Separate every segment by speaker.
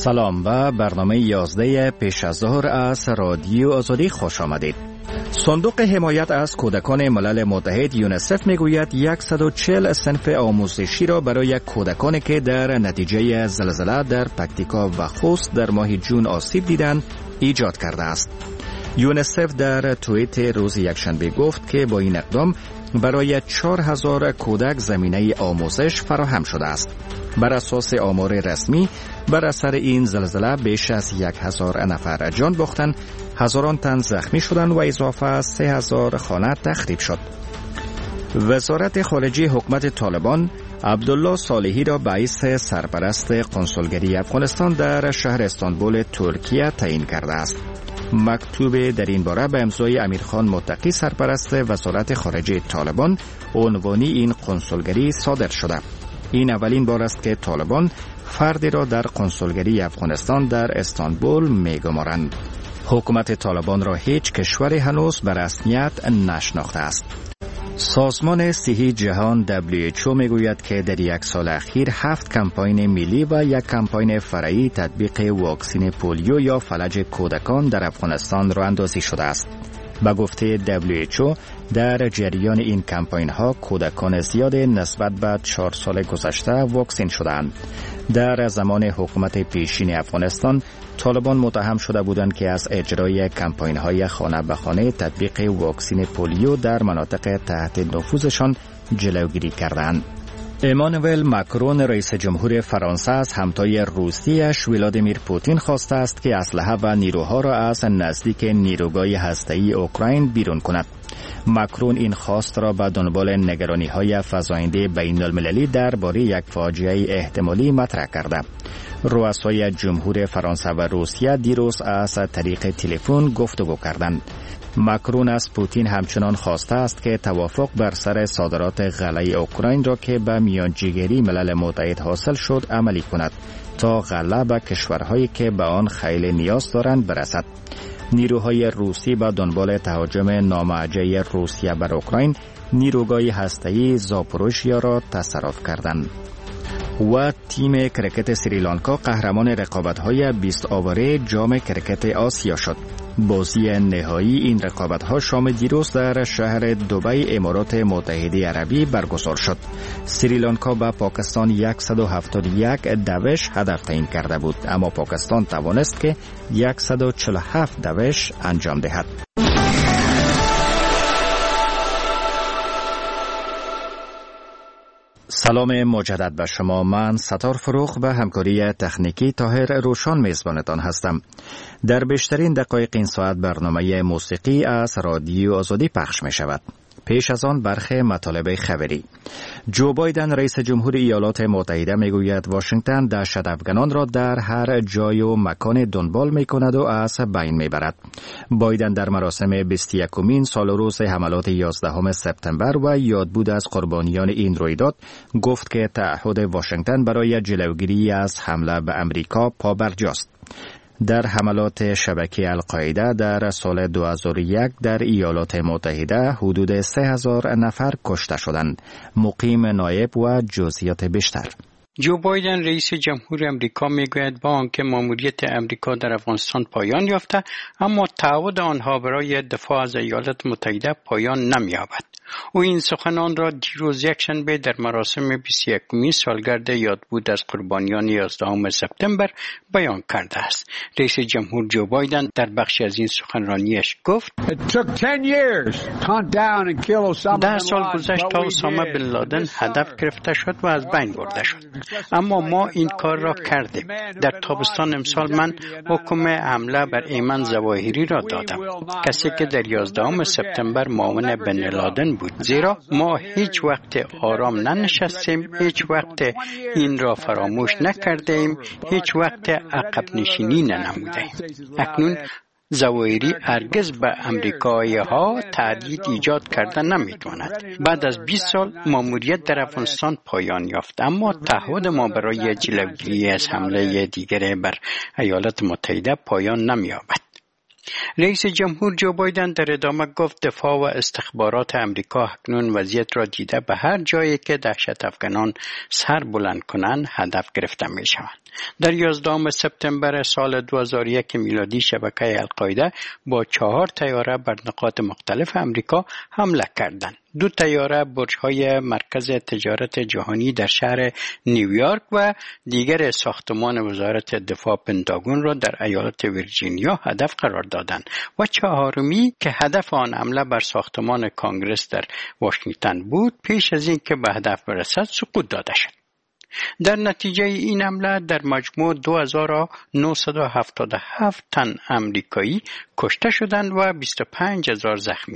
Speaker 1: سلام و برنامه 11 پیش از ظهر از رادیو آزادی خوش آمدید. صندوق حمایت از کودکان ملل متحد یونیسف میگوید 140 صنف آموزشی را برای کودکانی که در نتیجه زلزله در پکتیکا و خوست در ماه جون آسیب دیدند ایجاد کرده است. یونیسف در توییت روز یکشنبه گفت که با این اقدام برای 4000 کودک زمینه آموزش فراهم شده است. بر اساس آمار رسمی بر اثر این زلزله بیش از 1000 نفر جان باختند، هزاران تن زخمی شدند و اضافه از 3000 خانه تخریب شد. وزارت خارجه حکومت طالبان عبدالله صالحی را رئیس سرپرست کنسولگری افغانستان در شهر استانبول ترکیه تعیین کرده است. مکتوب در این باره به امضای امیرخان متقی سرپرست وزارت خارجه طالبان عنوانی این کنسولگری صادر شده. این اولین بار است که طالبان فردی را در کنسولگری افغانستان در استانبول می‌گمارند. حکومت طالبان را هیچ کشوری هنوز به رسمیت نشناخته است. سازمان صحی جهان WHO میگوید که در یک سال اخیر 7 کمپاین ملی و یک کمپاین فرعی تطبیق واکسن پولیو یا فلج کودکان در افغانستان راه اندازی شده است. به گفته WHO در جریان این کمپاین ها کودکان زیاد نسبت به 4 سال گذشته واکسن شدند. در زمان حکومت پیشین افغانستان طالبان متهم شده بودند که از اجرای کمپاین های خانه به خانه تطبیق واکسن پولیو در مناطق تحت نفوذشان جلوگیری کردند. امانوئل ماکرون رئیس جمهور فرانسه از همتای روسیش ولادیمیر پوتین خواسته است که اسلحه و نیروها را از نزدیک نیروگاه هسته‌ای اوکراین بیرون کند. ماکرون این خواست را به دنبال نگرانی‌های فزاینده بین‌المللی درباره یک فاجعه احتمالی مطرح کرده. رؤسای جمهور فرانسه و روسیه دیروز از طریق تلفن گفتگو کردند. ماکرون از پوتین همچنان خواسته است که توافق بر سر صادرات غله اوکراین را که به میانجیگری ملل متحد حاصل شد عملی کند تا غله به کشورهایی که به آن خیلی نیاز دارند برسد. نیروهای روسی به دنبال تهاجم نامعجزه روسیه بر اوکراین نیروگاه هسته‌ای زاپوروژیا را تصرف کردند. و تیم کرکت سریلانکا قهرمان رقابت‌های 20 آوره جام کرکت آسیا شد. بازی نهایی این رقابت‌ها شام دیروز در شهر دبی امارات متحده عربی برگزار شد. سریلانکا به پاکستان 171 دوش هدف تعیین کرده بود، اما پاکستان توانست که 147 دوش انجام دهد. سلام مجدد به شما. من ستار فروخ به همکاری تکنیکی طاهر روشان میزبانتان هستم. در بیشترین دقایق این ساعت برنامه موسیقی از رادیو آزادی پخش می شود. پیش از آن برخی مطالب خبری. جو بایدن رئیس جمهور ایالات متحده میگوید واشنگتن دهشت افغانان را در هر جای و مکان دنبال میکند و از بین میبرد. بایدن در مراسم 21مین سال روز حملات 11 سپتامبر و یادبود از قربانیان این رویداد گفت که تعهد واشنگتن برای جلوگیری از حمله به امریکا پابرجاست. در حملات شبکه القاعده در سال 2001 در ایالات متحده حدود 3000 نفر کشته شدند. مقیم نایب و جزئیات بیشتر.
Speaker 2: جو بایدن رئیس جمهور امریکا میگوید با آنکه ماموریت امریکا در افغانستان پایان یافته، اما تعهد آنها برای دفاع از ایالات متحده پایان نمی‌یابد. او این سخنان را دیروز یکشنبه در مراسم 21مین سالگرد یادبود از قربانیان 11 سپتامبر بیان کرده است. رئیس جمهور جو بایدن در بخشی از این سخنرانیش گفت: 10 سال گذشت تا اسامه بن لادن هدف گرفته شد و از بین برده شد، اما ما این کار را کردیم. در تابستان امسال من حکم حمله بر ایمن ظواهری را دادم، کسی که در 11 سپتامبر معاون بن لادن بود، زیرا ما هیچ وقت آرام ننشستیم، هیچ وقت این را فراموش نکردیم، هیچ وقت عقب نشینی ننمودیم. اکنون ظواهری هرگز به امریکایی ها تهدید ایجاد کرده نمیتواند. بعد از 20 سال ماموریت در افغانستان پایان یافت، اما تعهد ما برای جلوگیری از حمله دیگر بر ایالات متحده پایان نمی‌یابد. رئیس جمهور جو بایدن در ادامه گفت دفاع و استخبارات امریکا اکنون وضعیت را دیده به هر جایی که دهشت افغانان سر بلند کنند هدف گرفته می شوند. در 11 سپتامبر سال 2001 میلادی شبکه القاعده با 4 طیاره بر نقاط مختلف امریکا حمله کردند. 2 طیاره برج‌های مرکز تجارت جهانی در شهر نیویورک و دیگر ساختمان وزارت دفاع پنتاگون را در ایالت ویرجینیا هدف قرار دادند و 4می که هدف آن حمله بر ساختمان کانگرس در واشنگتن بود پیش از اینکه به هدف برسد سقوط داده شد. در نتیجه این حمله در مجموع 2977 تن امریکایی کشته شدند و 25000 زخمی.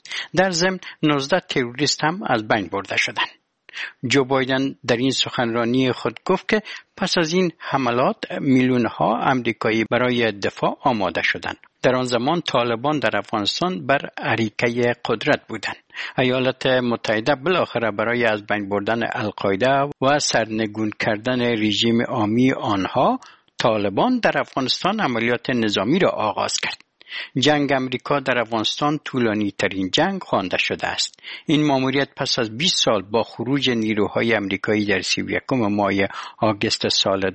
Speaker 2: در ضمن 19 تروریست هم از بین برده شدند. جو بایدن در این سخنرانی خود گفت که پس از این حملات میلیون‌ها امریکایی برای دفاع آماده شدند. در آن زمان طالبان در افغانستان بر اریکه قدرت بودند. ایالات متحده بالاخره برای از بین بردن القاعده و سرنگون کردن رژیم عامی آنها، طالبان در افغانستان عملیات نظامی را آغاز کرد. جنگ امریکا در افغانستان طولانی ترین جنگ خوانده شده است. این ماموریت پس از 20 سال با خروج نیروهای امریکایی در 31 ماه آگوست سال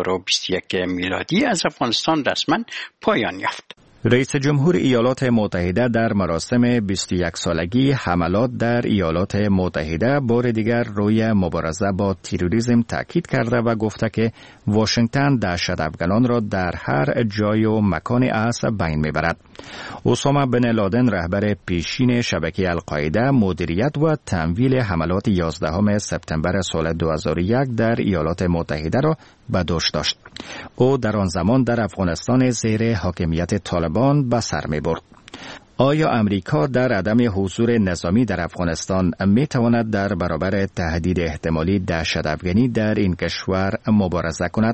Speaker 2: 2021 میلادی از افغانستان رسما پایان یافت.
Speaker 1: رئیس جمهور ایالات متحده در مراسم 21 سالگی حملات در ایالات متحده بار دیگر روی مبارزه با تروریسم تاکید کرده و گفته که واشنگتن دهشت‌افکنان را در هر جای و مکان از بین میبرد. اسامه بن لادن رهبر پیشین شبکه القاعده مدیریت و تمویل حملات 11 سپتامبر سال 2001 در ایالات متحده را به دوش داشت. او در آن زمان در افغانستان زیر حاکمیت طالبان به سر می برد. آیا امریکا در عدم حضور نظامی در افغانستان می تواند در برابر تهدید احتمالی دهشت‌افکنی در این کشور مبارزه کند؟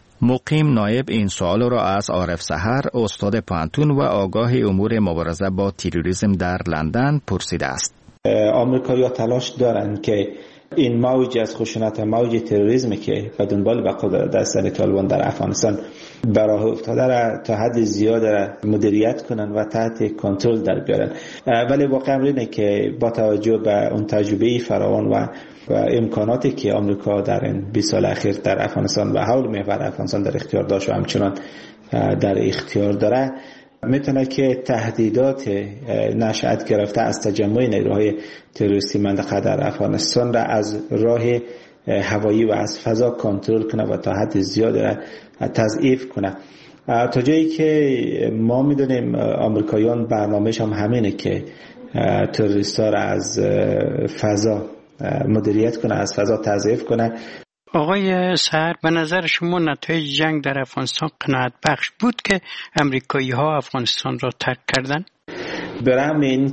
Speaker 1: مقیم نایب این سوال را از عارف سحر، استاد پانتون و آگاه امور مبارزه با تروریسم در لندن پرسیده است.
Speaker 3: آمریکایی‌ها تلاش دارند که این موج از خشونت، موج تروریسم که به دنبال بقا داشتن طالبان در افغانستان براه افتاده را تا حد زیاد مدیریت کنن و تحت کنترل در بیارن. ولی واقعا اینه که با توجه به اون تجربه فراوان و امکاناتی که آمریکا در این 20 سال اخیر در افغانستان و حول محور افغانستان در اختیار داشت و همچنان در اختیار داره، میتونه که تهدیدات نشأت گرفته از تجمع نیروهای تروریستی منطقه در افغانستان را از راه هوایی و از فضا کنترل کنه و تا حد زیاد را تضعیف کنه. تا جایی که ما میدونیم آمریکاییان برنامه‌ش هم همینه که تروریستا را از فضا مدیریت کنه، از فضا تضعیف کنه.
Speaker 2: آقای سحر، به نظر شما نتایج جنگ در افغانستان قناعت بخش بود که امریکایی ها افغانستان را ترک کردند؟
Speaker 3: برام این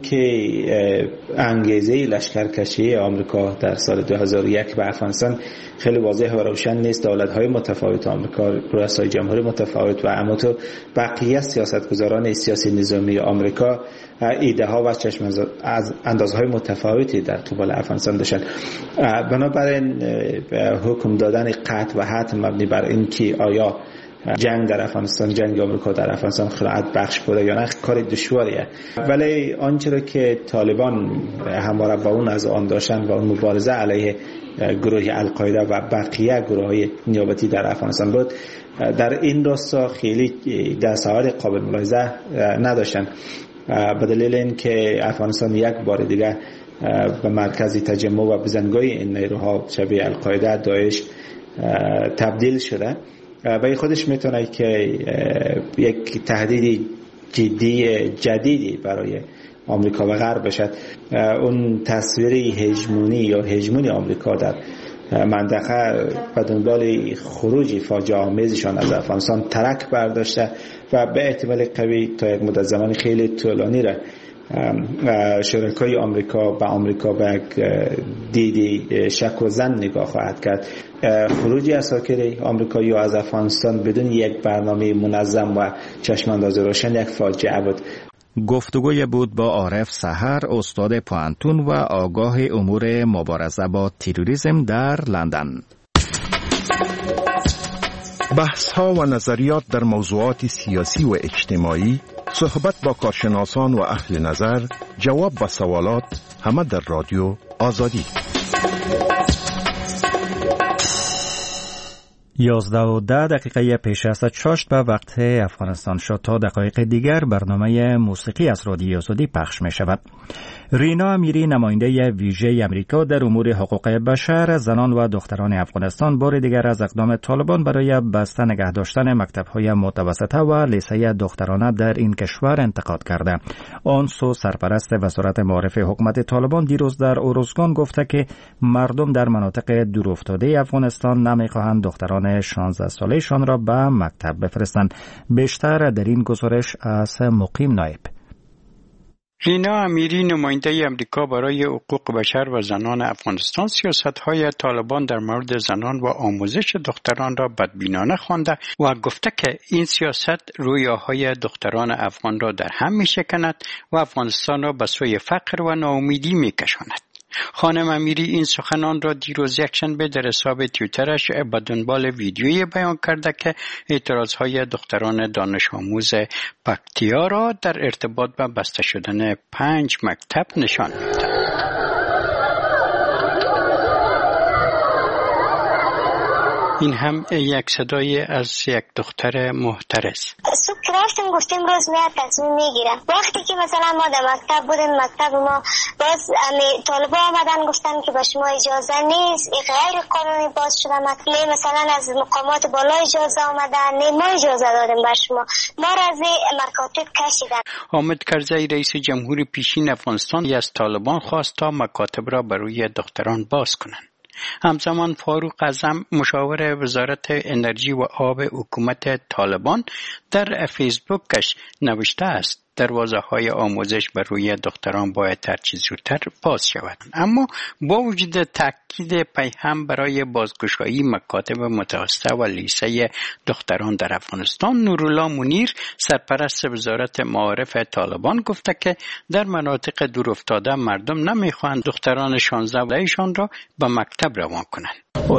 Speaker 3: که انگیزه لشکرکشی آمریکا در سال 2001 به افغانستان خیلی واضح و روشن نیست. دولت‌های متفاوت آمریکا، رؤسای جمهور متفاوت و اما تو بقیه سیاستگزاران سیاسی نظامی آمریکا ایده ها و چشم از اندازهای متفاوتی در قبال افغانستان داشتن. بنابراین حکم دادن قطع و حتم مبنی بر این که آیا جنگ در افغانستان، جنگ آمریکا در افغانستان قناعت بخش بوده یا نه، کار دشواریه. ولی آنچه را که طالبان همواره با اون از آن داشتن و اون مبارزه علیه گروه القاعده و بقیه گروه‌های نیابتی در افغانستان بود، در این راستا خیلی دستاورد قابل ملاحظه نداشتن، به دلیل اینکه افغانستان یک بار دیگه به مرکزی تجمع و بزنگاه این نیروها شبیه القاعده، داعش تبدیل شده و خودش میتونه که یک تهدید جدیدی برای آمریکا و غرب بشد. اون تصویر هژمونی آمریکا در منطقه به دنبال خروج فاجعه آمیزشان از افغانستان ترک برداشته و به احتمال قوی تا یک مدت زمان خیلی طولانی را شرکای آمریکا به دیدی شک و زن نگاه خواهد کرد. خروج اساکر آمریکایی از افغانستان بدون یک برنامه منظم و چشمانداز روشن یک فاجعه بود.
Speaker 1: گفتگوی بود با عارف سحر، استاد پانتون و آگاه امور مبارزه با تروریسم در لندن.
Speaker 4: بحث ها و نظریات در موضوعات سیاسی و اجتماعی، صحبت با کارشناسان و اهل نظر، جواب به سوالات، همه در رادیو آزادی.
Speaker 1: 11:10 پیش از 8 به وقت افغانستان شد. تا دقایق دیگر برنامه موسیقی از رادیوی آزادی پخش می شود. رینا امیری، نماینده ویژه امریکا در امور حقوق بشر، زنان و دختران افغانستان بار دیگر از اقدام طالبان برای بسته نگه داشتن مکتب‌های متوسطه و لیسه دخترانه در این کشور انتقاد کرده. آن سو سرپرست وزارت معارف حکومت طالبان دیروز در اروزگان گفته که مردم در مناطق دورافتاده افغانستان نمی‌خواهند دختران 16 ساله‌شان را به مکتب بفرستند. بیشتر در این گزارش از مقیم نایب.
Speaker 2: رینا امیری، نماینده امریکا برای حقوق بشر و زنان افغانستان، سیاست‌های طالبان در مورد زنان و آموزش دختران را بدبینانه خوانده و گفته که این سیاست رویاهای دختران افغان را در هم می‌شکند و افغانستان را به سوی فقر و ناامیدی می‌کشاند. خانم امیری این سخنان را دیروز یکشنبه در حساب توییترش به دنبال ویدیویی بیان کرده که اعتراضهای دختران دانش آموز پکتیا را در ارتباط با بسته شدن 5 مکتب نشان می‌دهد. این هم یک صدای از یک دختر محترس.
Speaker 5: صبح که رفتیم گفتیم روز میاد تصمیم میگیرم. وقتی که مثلا ما در مکتب بودیم، مکتب ما باز طالبا آمدن گفتن که به شما اجازه نیست، این غیر قانونی باز شده مکتب، مثلا از مقامات بالا اجازه آمدن، نه ما اجازه دادیم به شما، ما را از مکاتب کشیدن.
Speaker 2: حامد کرزی رئیس جمهور پیشین افغانستان از طالبان خواست تا مکاتب را برای دختران باز کنند. همزمان فاروق اعظم، مشاور وزارت انرژی و آب حکومت طالبان، در فیسبوکش نوشته است دروازه‌های آموزش بر روی دختران باید هرچه زودتر باز شود. اما با وجود تاکید پیهم برای بازگشایی مکاتب متوسطه و لیسه دختران در افغانستان، نورالله منیر، سرپرست وزارت معارف طالبان، گفته که در مناطق دورافتاده مردم نمیخواهند دختران 16 ساله‌شان را به مکتب روان کنند.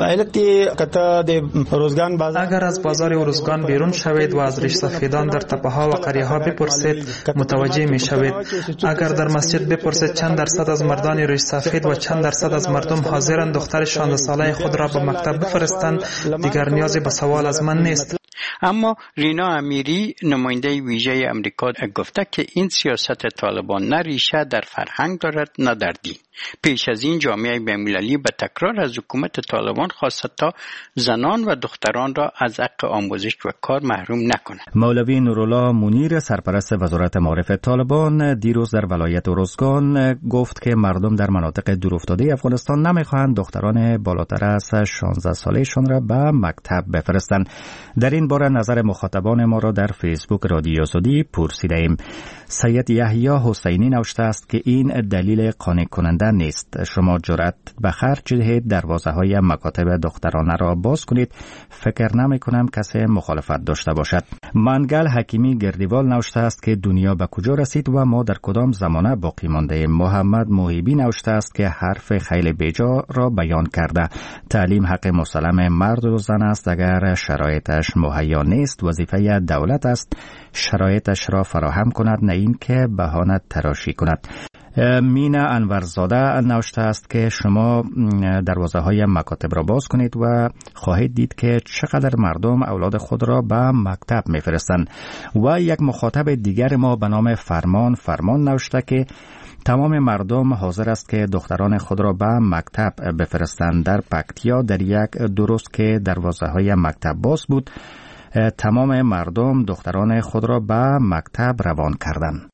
Speaker 6: اگر از بازار اروزگان بیرون شوید و از ریش سفیدان در تپه ها و قریه ها بپرسید متوجه می شوید. اگر در مسجد بپرسید چند درصد از مردان ریش سفید و چند درصد از مردم حاضرند دختر 16 ساله خود را به مکتب بفرستند، دیگر نیازی به سوال از من نیست.
Speaker 2: اما رینا امیری، نماینده ویژه امریکا، گفته که این سیاست طالبان نه ریشه در فرهنگ دارد نه در دین. پیش از این جامعه بین‌المللی به تکرار از حکومت طالبان خواسته تا زنان و دختران را از حق آموزش و کار محروم نکند.
Speaker 1: مولوی نورالله منیر، سرپرست وزارت معارف طالبان، دیروز در ولایت اروزگان گفت که مردم در مناطق دورافتاده افغانستان نمیخواهند دختران بالاتر از 16 ساله‌شان را به مکتب بفرستند. در این باره نظر مخاطبان ما را در فیسبوک رادیوی آزادی پرسیدیم. سید یحیی حسینی نوشته است که این دلیل قانع کننده نیست. شما جرأت به خرج دهید دروازه‌های مکاتب دخترانه را باز کنید. فکر نمی کنم کسی مخالفت داشته باشد. منگل حکیمی گردیوال نوشته است که دنیا به کجا رسید و ما در کدام زمانه باقی مانده. محمد محیبی نوشته است که حرف خیلی بیجا را بیان کرده. تعلیم حق مسلم مرد و زن است. اگر شرایطش مهیا نیست، وظیفه دولت است شرایطش را فراهم کند، نه این که بهانه تراشی کند. مینا انورزاده نوشته است که شما دروازه‌های مکاتب را باز کنید و خواهید دید که چقدر مردم اولاد خود را به مکتب می‌فرستند. و یک مخاطب دیگر ما به نام فرمان نوشته که تمام مردم حاضر است که دختران خود را به مکتب بفرستند. در پکتیا در یک 2 روز که دروازه‌های مکتب باز بود، تمام مردم دختران خود را به مکتب روان کردند.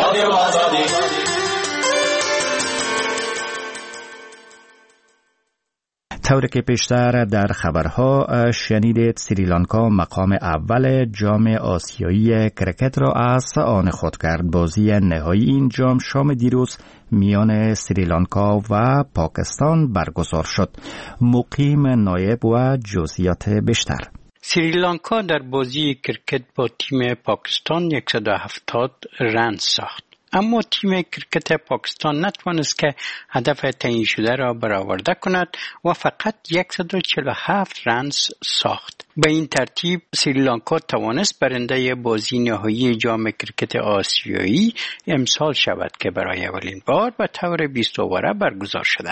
Speaker 1: طوری که پیشتر در خبرها شنیدید، سریلانکا مقام اول جام آسیایی کرکت را از آن خود کرد. بازی نهایی این جام شام دیروز میان سریلانکا و پاکستان برگزار شد. مقیم نایب و جزئیات بیشتر.
Speaker 2: سریلانکا در بازی کرکت با تیم پاکستان 170 رن ساخت. اما تیم کرکت پاکستان نتوانست که هدف تعیین شده را برآورده کند و فقط 147 رن ساخت. به این ترتیب سریلانکا توانست برنده بازی نهایی جام کرکت آسیایی امسال شود که برای اولین بار به طور 20 اوره برگزار شده است.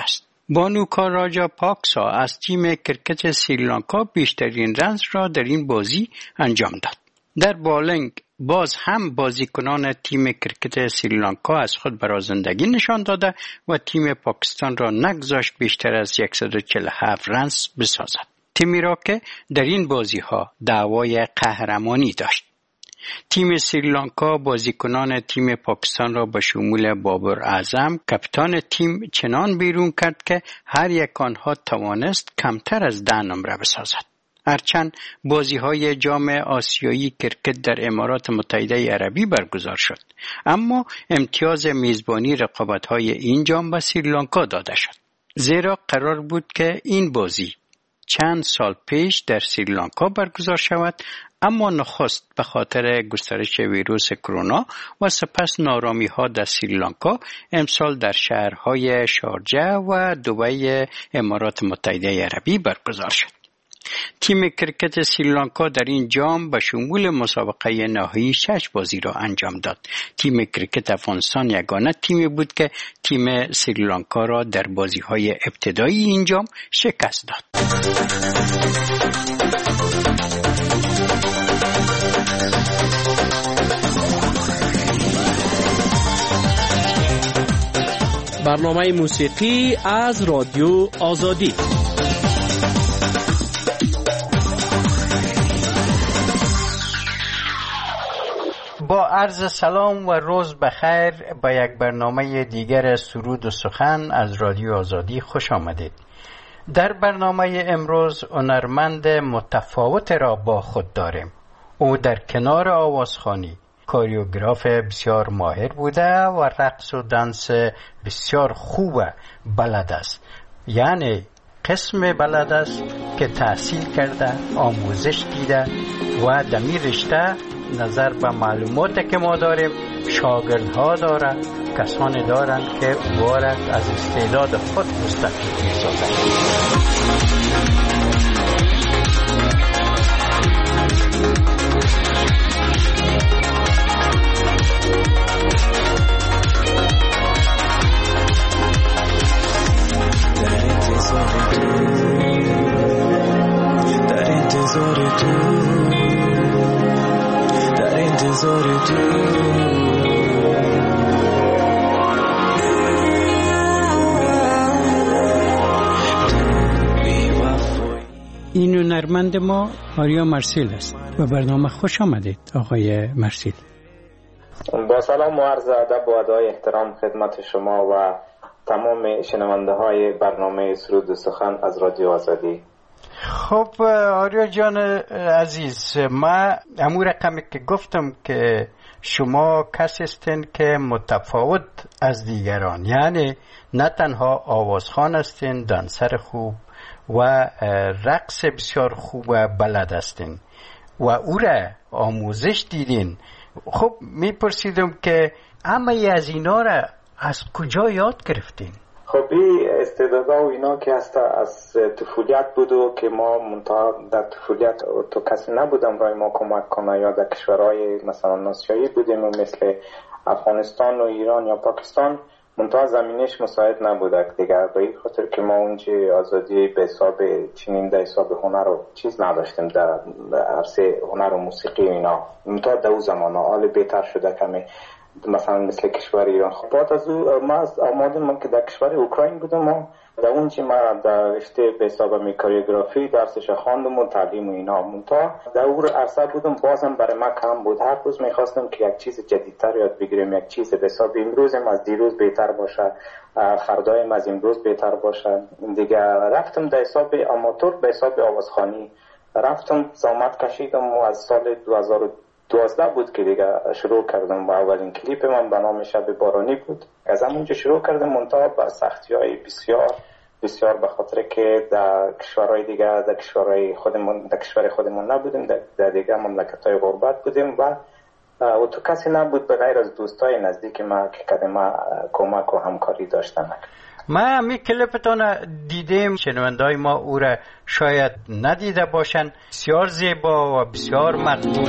Speaker 2: بانوکا راجا پاکسا از تیم کرکت سریلانکا بیشترین رنز را در این بازی انجام داد. در بالینگ باز هم بازیکنان تیم کرکت سریلانکا از خود برازندگی نشان داده و تیم پاکستان را نگذاشت بیشتر از 147 رنز بسازد. تیمی را که در این بازی ها دعوای قهرمانی داشت. تیم سریلانکا بازیکنان تیم پاکستان را به شمول بابر اعظم کاپیتان تیم چنان بیرون کرد که هر یک آنها توانست کمتر از 10 نمره بسازد. هرچند بازی‌های جام آسیایی کرکت در امارات متحده عربی برگزار شد، اما امتیاز میزبانی رقابت‌های این جام به سریلانکا داده شد. زیرا قرار بود که این بازی چند سال پیش در سریلانکا برگزار شود، اما نخست به خاطر گسترش ویروس کرونا و سپس نارامی‌ها در سریلانکا امسال در شهرهای شارجه و دبی امارات متحده عربی برگزار شد. تیم کرکت سریلانکا در این جام به شمول مسابقه نهایی 6 بازی را انجام داد. تیم کرکت افغانستان یگانه تیمی بود که تیم سریلانکا را در بازی‌های ابتدایی این جام شکست داد.
Speaker 7: برنامه موسیقی از رادیو آزادی.
Speaker 2: با عرض سلام و روز بخیر به یک برنامه دیگر سرود و سخن از رادیو آزادی خوش آمدید. در برنامه امروز هنرمند متفاوت را با خود داریم. او در کنار آوازخوانی کوریوگراف بسیار ماهر بوده و رقص و دنس بسیار خوب بلد است. یعنی قسم بلد است که تحصیل کرده، آموزش دیده و دمی رشته نظر به معلوماتی که ما داریم شاگردها داره، کسانی دارند که وارد از استعداد خود مستفید می‌سازند. این هنرمند ما آریا مرسیل است و برنامه خوش آمدید آقای مرسیل.
Speaker 3: با سلام و عرض ادب و ادای احترام خدمت شما و تمام شنونده های برنامه سرود و سخن از رادیو آزادی.
Speaker 2: خب آریا جان عزیز، ما امور رقمی که گفتم که شما کسی هستین که متفاوت از دیگران، یعنی نه تنها آوازخوان هستین، دنسر خوب و رقص بسیار خوب بلد هستین و او را آموزش دیدین. خب میپرسیدم که همه از اینا را از کجا یاد گرفتین؟
Speaker 3: خب این استعدادا و اینا که از طفولیت بود و که ما منتها در طفولیت تو کسی نبودم رای ما کمک کنه، یا در کشورهای مثلا آسیایی بودیم و مثل افغانستان و ایران یا پاکستان، منتها زمینش مساعد نبوده دیگر، به این خاطر که ما اونجا آزادی به حساب چنین در حساب هنر و چیز نداشتیم در عرصه هنر و موسیقی و اینا. منتها در اون زمان حال بهتر شده کمی، مثلا مثل کشور ایران. خب بعد از او ما آمدیم که در کشور اوکراین بودم و در اونجا ما در رشته به حساب کوریوگرافی درسش خواندم و تعلیم و اینا. منتها در اون عرصه بودم بازم برای ما کم بود. هر روز میخواستم که یک چیز جدیدتر یاد بگیریم، یک چیز به حساب امروزم از دیروز بهتر باشه، فردایم از امروز بهتر باشه. دیگه رفتم در حساب آماتور به حساب آوازخوانی رفتم، زحمت کشیدم و از سال 2012 بود که دیگه شروع کردم. با اولین کلیپ من به نام شب بارانی بود. از همونجا شروع کردم، منتها با سختی‌های بسیار به خاطر که در کشورهای دیگه، در کشور خودمون نبودیم، در دیگه مملکت‌های غربت بودیم و تو کسی نبود به غیر از دوستای نزدیک ما که کدام کمک و همکاری داشتن.
Speaker 2: ما همی کلیپتان دیدیم، شنوندای ما او را شاید ندیده باشن. بسیار زیبا و بسیار مقبول.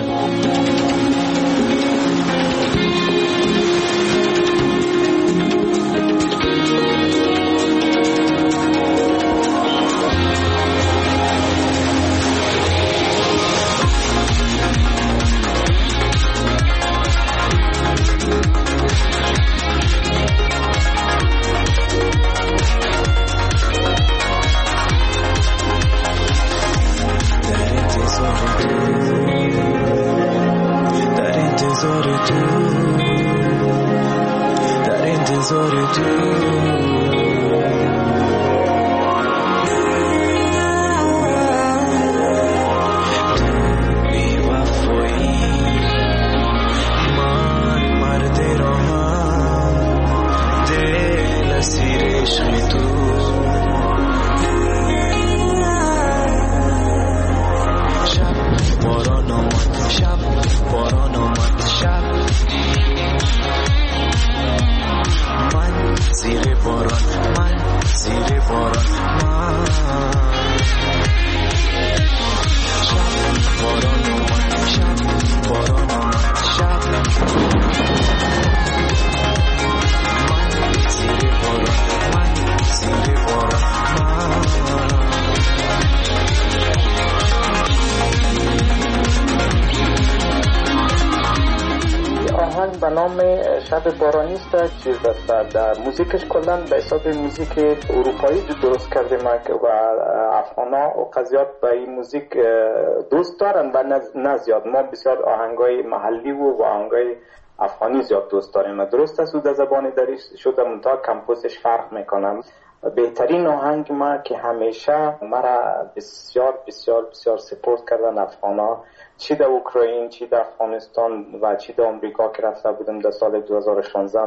Speaker 3: شب بارانی است چیز است. در موزیکش کلا به حساب موزیک اروپایی درست کرده و افغانا و قضیات به این موزیک دوست دارن و نه زیاد. ما بسیار آهنگای محلی و آهنگای افغانی زیاد دوست داریم. درست است در زبان دریش شده منتها کمپوزش فرق میکنم. بهترین آهنگ ما که همیشه مرا بسیار بسیار بسیار سپورت کردن افغانا، چی در اوکراین، چی در افغانستان و چی در آمریکا که رفته بودم در سال 2016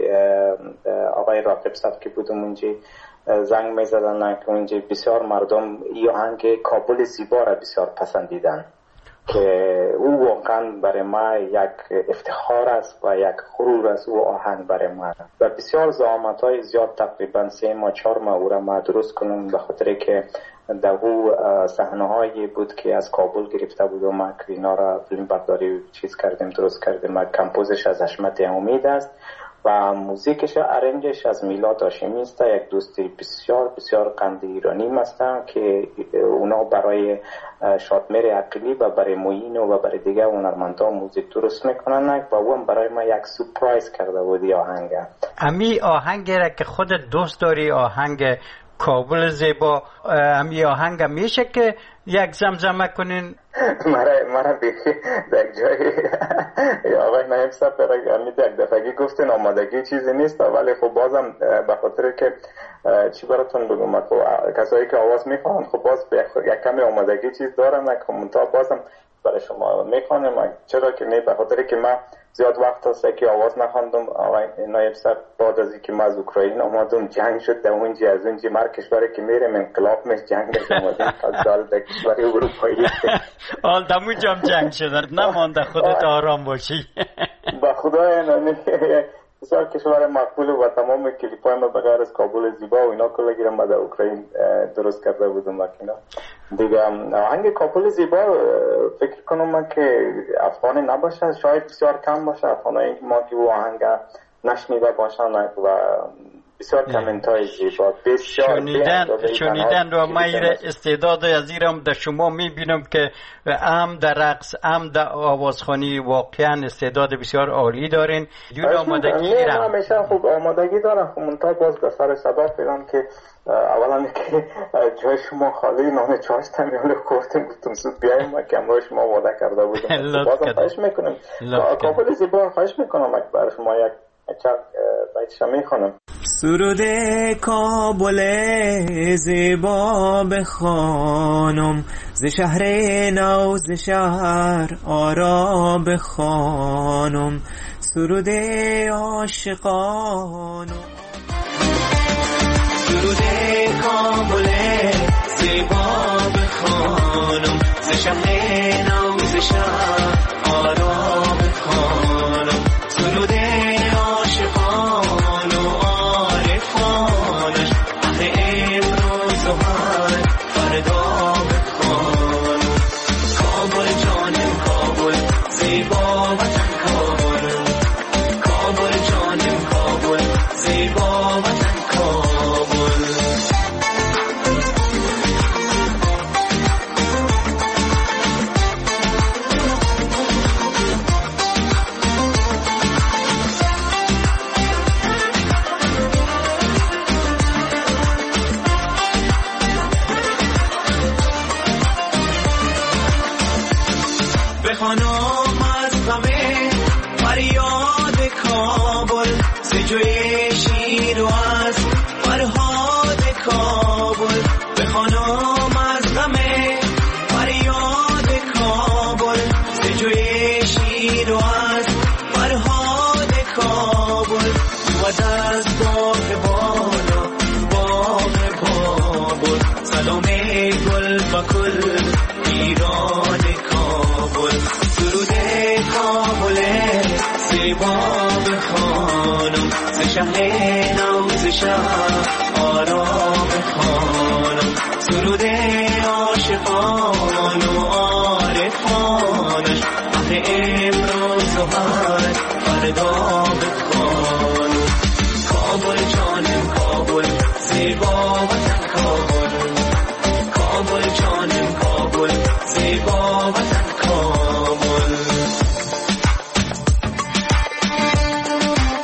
Speaker 3: آقای راقب صاحب که بودم اونجا زنگ میزدن که اونجا بسیار مردم این آهنگ کابل زیبا را بسیار پسندیدن که او واقعا برای ما یک افتخار است و یک غرور است. او آهنگ برای ما و بسیار زحمت‌های زیاد تقریبا 3 ماه 4 ماه او را ما درست کنم به خاطر که در او صحنه‌هایی بود که از کابل گرفته بود و ما اینا را فیلم برداری چیز کردیم درست کردیم. ما کمپوزش از حشمت امید است و موزیکش ارنجش از میلاد هاشمی است، یک دوستی بسیار بسیار قند ایرانی هستن که اونا برای شادمهر عقیلی و برای معین و برای دیگه هنرمندان موزیک درست میکنن و اون برای ما یک سورپرایز کرده بودی آهنگ.
Speaker 2: امی آهنگ را که خود دوست داری، آهنگ کابل زیبا، امی آهنگ میشه که یک زمزمه کنین؟
Speaker 3: مرا بیخی در جای آقای نایب صاحب یک دفعه گفتین آمادگی چیزی نیست، ولی خب بازم به خاطر که چی براتون بگم، کسایی که آواز میخوان خب باز یک کمی آمادگی چیز دارن که منتها بازم برای شما میخوانم. چرا که نه، به خاطر که من زیاد وقت هست که آواز نخواندم. آقای نایب صاحب بعد از اینکه من از اوکراین آمدم جنگ شد در اونجا، از اونجا مر کشوری که میرم انقلاب میش جنگ آمدیم از در کشوری اروپایی
Speaker 2: حال دمونجا جنگ شد. نمانده خودت آرام باشی.
Speaker 3: با خدای نانی بسیار کشور مقبول و تمام کلیپای ما بغیر از کابل زیبا و اینا کلا گیرم در اوکراین درست کرده بودم مکینا دیگه. آهنگ کابل زیبا فکر کنم من که افغانی نباشه، شاید بسیار کم باشه افغانی ما که او آهنگ نشنیده باشن و بسیار کامنتای زیبا بسیار
Speaker 2: شنیدن و ما استعداد عزیزم در شما میبینم که هم در رقص هم در آوازخوانی واقعا استعداد بسیار عالی دارین. جور آمادگی
Speaker 3: دارم همیشه خوب آمادگی دارم. خب منتها باز به سر سبب فیلم که اولا که جای شما خالی نام چاش تمیل کوفتیم گفتم زود بیاییم ما که امروز شما وعده کرده بودم. بازم خواهش میکنم کابل زیبا خواهش میکنم برای شما یک بیتشم میخونم.
Speaker 8: سرود کابل زیبا بخوانم، ز شهر نو ز شهر آرا بخوانم، سرود عاشقان. سرود کابل زیبا بخوانم، ز شهر نو ز شهر آرا بخوانم، سرود عاشقان و عارفانش، اهل امروز و هر فردا بخوانم. کابل جانم کابل زیبا وطن کابل، کابل جانم کابل زیبا وطن کابل. بخوانم از غم فریاد کابل، ز جوی شیر و از فرهاد کابل. بخوانم از غم فریاد کابل، ز جوی شیر و از فرهاد کابل. بود از باغ بالا باغ کابل، سلام گل و کل ایران کابل. سرود کابل زیبا بخوانم، ز شهر نو ز شهر آرا بخوانم، سرود عاشقان و عارفانش، اهل امروز و هر فردا بخوانم. کابل جانم کابل زیبا وطن کابل، کابل جانم کابل زیبا وطن کابل.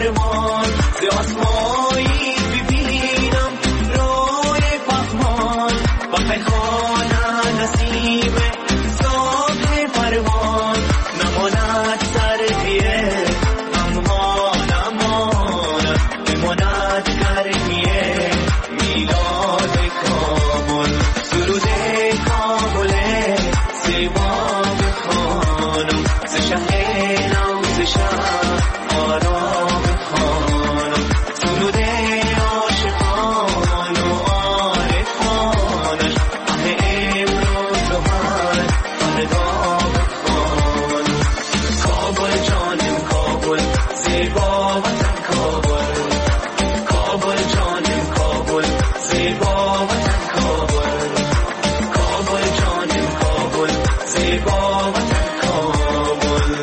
Speaker 8: فرمان ز آسمایی ببینم روی پهمان و خیخانه نسیم صبح فرمان نماند سردیه غمها نماند بماند گرمیه میلاد کابل سرود کابل زیبا بخوانم ز شهر نو ز شهر آرام بخوانم سرود عاشقان و عارفانش اه امروز و هر فردا بخوانم کابل جانم کابل زیبا وطن کابل کابل جانم کابل زیبا وطن کابل کابل جانم کابل زیبا وطن کابل